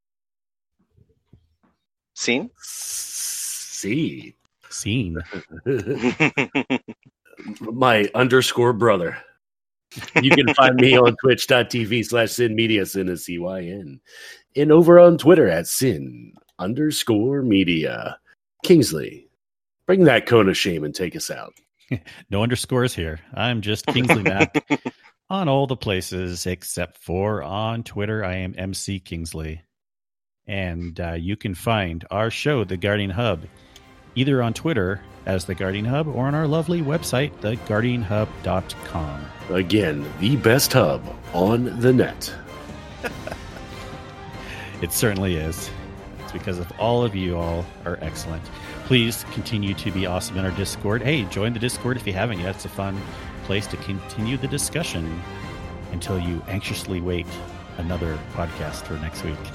Scene? See. Scene. My underscore brother. You can find me on twitch dot T V slash Sin Media, Sin is C Y N. And over on Twitter at Sin underscore media. Kingsley, bring that cone of shame and take us out. No underscores here. I'm just Kingsley Mac on all the places except for on Twitter. I am M C Kingsley. And uh, you can find our show, The Guardian Hub, either on Twitter as The Guardian Hub or on our lovely website, the guardian hub dot com. Again, the best hub on the net. It certainly is. It's because of all of you all are excellent. Please continue to be awesome in our Discord. Hey, join the Discord if you haven't yet. It's a fun place to continue the discussion until you anxiously wait another podcast for next week.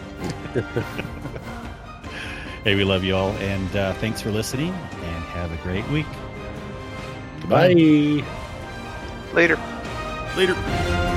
Hey, we love you all, and uh, thanks for listening, and have a great week. Bye. Later. Later.